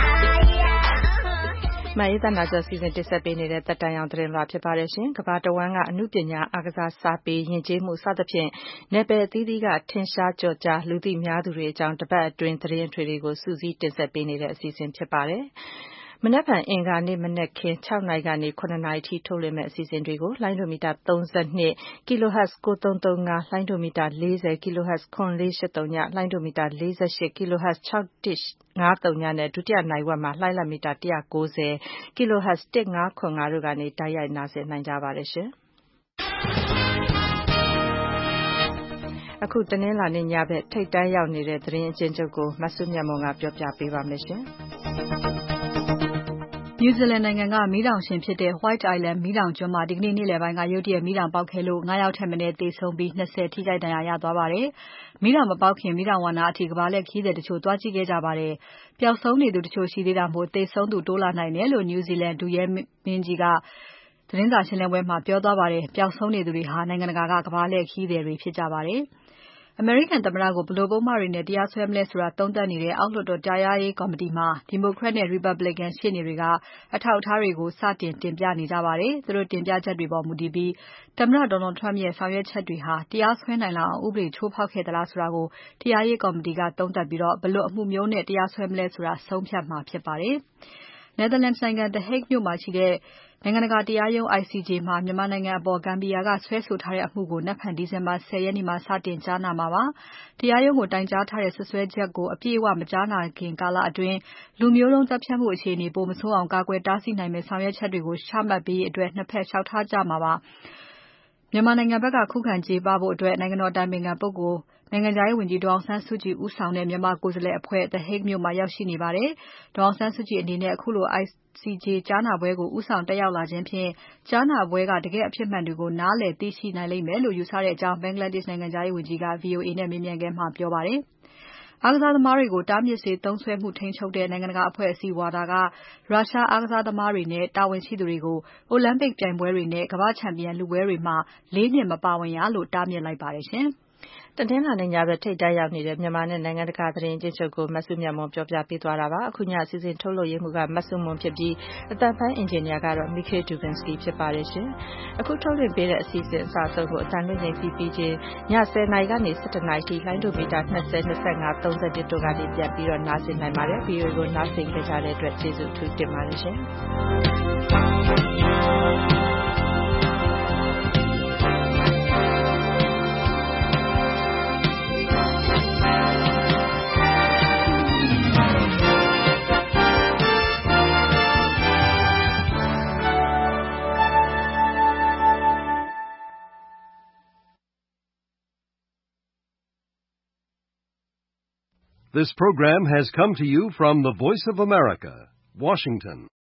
My တနာကျော်စီစဉ်တင်ဆက်ပေးနေတဲ့တက်တန်ရောင်သတင်းလွှာဖြစ်ပါတယ်ရှင်။ကမ္ဘာတဝန်းကအမှုပညာအားကစားစာပေယဉ်ကျေးမှုစသဖြင့်နယ်ပယ်အသီးသီးကထင်ရှားကျော်ကြားလူသိများသူတွေအကြောင်းတပတ်အတွင်းသတင်းထွေတွေကိုစူးစီးတင်ဆက်ပေးနေတဲ့အစီအစဉ်ဖြစ်ပါတယ်။မနက်ဖြန်အင်္ဂါနေ့မနက်ခင်း၆နာရီကနေ၇နာရီထိထုတ်လွှင့်မယ့်အစီအစဉ်တွေကိုလိုင်းဒိုမီတာ၃၂ kilohertz ၉၃၃၅ လိုင်းဒိုမီတာ၄၀ kilohertz ၇၄၈၃ လိုင်းဒိုမီတာ၄၈ kilohertz ၆၁၅၃နဲ့ဒုတိယနိုင်ဝက်မှာလှိုင်းလမီတာ၁၉၀ kilohertz ၁၅၇၅တို့ကနေတိုက်ရိုက်နားဆင်နိုင်ကြပါတယ်ရှင်။အခုတနင်္လာနေ့ညဘက်ထိပ်တန်းရောက်နေတဲ့သတင်းအကျဉ်းချုပ်ကိုမဆုမြတ်မွန်ကပြောပြပေးပါမယ်ရှင်။ New Zealand နိုင်ငံကမီးတောင်ရှင်ဖြစ်တဲ့ White Island မီးတောင်ကျွန်းမှာဒီကနေ့နေ့လယ်ပိုင်းကရုတ်တရက်မီးတောင်ပေါက်ခဲ့လို့၅ယောက်ထက်မနည်းသေဆုံးပြီး၂၀ထိခိုက်ဒဏ်ရာရသွားပါတယ်။မီးတောင်မပေါက်ခင်မီးတောင်ဝါနာအထိကမ္ဘာလှည့်ခရီးသည်တချို့သွားကြည့်ခဲ့ကြပါတယ်။ပျောက်ဆုံးနေသူတချို့ရှိသေးတာမို့သေဆုံးသူတိုးလာနိုင်တယ်လို့ New Zealand ဒုရဲမင်းကြီးကသတင်းစာရှင်းလင်းပွဲမှာပြောသွားပါတယ်။ပျောက်ဆုံးနေသူတွေဟာနိုင်ငံတကာကကမ္ဘာလှည့်ခရီးသည်တွေဖြစ်ကြပါတယ်။အမေရိကန်သမ္မတကိုဘယ်လိုပုံမှန်တွေနဲ့တရားစွဲမလဲဆိုတာသုံးသပ်နေတဲ့အောက်လွှတ်တော်တရားရေးကော်မတီမှာ Democrat နဲ့ Republican ရှေ့နေတွေကအထောက်အထားတွေကိုစတင်တင်ပြနေကြပါတယ်။သူတို့တင်ပြချက်တွေပေါ်မူတည်ပြီးသမ္မတ Donald Trump ရဲ့ဆောင်ရွက်ချက်တွေဟာတရားစွဲနိုင်လောက်အောင်ဥပဒေချိုးဖောက်ခဲ့သလားဆိုတာကိုတရားရေးကော်မတီကသုံးသပ်ပြီးဘယ်လိုအမှုမျိုးနဲ့တရားစွဲမလဲဆိုတာဆုံးဖြတ်မှာဖြစ်ပါတယ်။ Netherlands နိုင်ငံ The Hague မြို့မှာရှိတဲ့နိုင်ငံတကာတရားရုံး I C J မှာမြန်မာနိုင်ငံအပေါ်ဂမ်ဘီယာကဆွဲဆိုထားတဲ့အမှုကိုနက်ဖြန်ဒီဇင်ဘာ၁၀ရက်နေ့မှာစတင်ကြားနာမှာပါ။တရားရုံးကိုတိုင်ကြားထားတဲ့စွပ်စွဲချက်ကိုအပြည့်အဝမကြားနာခင်ကာလအတွင်းလူမျိုးတုံးသတ်ဖြတ်မှုအခြေအနေပိုမဆိုးအောင်ကာကွယ်တားဆီးနိုင်မယ့်ဆောင်ရွက်ချက်တွေကိုချမှတ်ပေးအတွက်နှစ်ဖက်လျှောက်ထားကြမှာပါ။မြန်မာနိုင်ငံဘက်ကခုခံကြေပဖို့အတွက်နိုင်ငံတော်အတိုင်ပင်ခံပုဂ္ဂိုလ်နိုင်ငံခြားရေးဝန်ကြီးဒေါ်အောင်ဆန်းစုကြည်ဦးဆောင်တဲ့မြန်မာကိုယ်စားလှယ်အဖွဲ့ The Hague မြို့မှာရောက်ရှိနေပါတယ်။ဒေါ်အောင်ဆန်းစုကြည်အနေနဲ့အခုလို I C J ကြားနာပွဲကိုဦးဆောင်တက်ရောက်လာခြင်းဖြင့်ကြားနာပွဲကတကယ့်အဖြစ်မှန်တွေကိုနားလည်သိရှိနိုင်လိမ့်မယ်လို့ယူဆတဲ့အကြောင်း Bangladesh နိုင်ငံခြားရေးဝန်ကြီးက V O A နဲ့မေးမြန်းခန်းမှာပြောပါတယ်။အားကစားသမားတွေကိုတားမြစ်စေသုံးစွဲမှုထိန်းချုပ်တဲ့နိုင်ငံတကာအဖွဲ့အစည်း WADA ကရုရှားအားကစားသမားတွေနဲ့တာဝန်ရှိသူတွေကိုအိုလံပစ်ပြိုင်ပွဲတွေနဲ့ကမ္ဘာ့ချန်ပီယံလုပွဲတွေမှာလေးနှစ်မပါဝင်ရလို့တားမြစ်လိုက်ပါတယ်ရှင်။တနင်္လာနေ့ညဘက်ထိပ်တန်းရောက်နေတဲ့မြန်မာနဲ့နိုင်ငံတကာသတင်းချင်းချုပ်ကိုမဆုမြတ်မွန်ပြောပြပေးသွားတာပါအခုညအစီအစဉ်ထုတ်လွှင့်ရေးမှူးကမဆုမွန်ဖြစ်ပြီးအသံပိုင်းအင်ဂျင်နီယာကတော့ Mikhail Dubinsky ဖြစ်ပါတယ်ရှင်အခုထုတ်လွှင့်ပေးတဲ့အစီအစဉ်အစအဆုံးကိုအသံလွှင့်ချိန်ပြီးပြီးချင်းညဆယ်နာရီကနေဆယ်တစ်နာရီထိလိုင်းဒိုမီတာ၂၀ ၂၅ ၃၁တို့ကနေပြန်ပြီးတော့နားဆင်နိုင်ပါတယ် ဗီအိုအေ ကိုနားဆင်ကြတဲ့အတွက်ကျေးဇူးအထူးတင်ပါတယ်ရှင် This program has come to you from the Voice of America, Washington.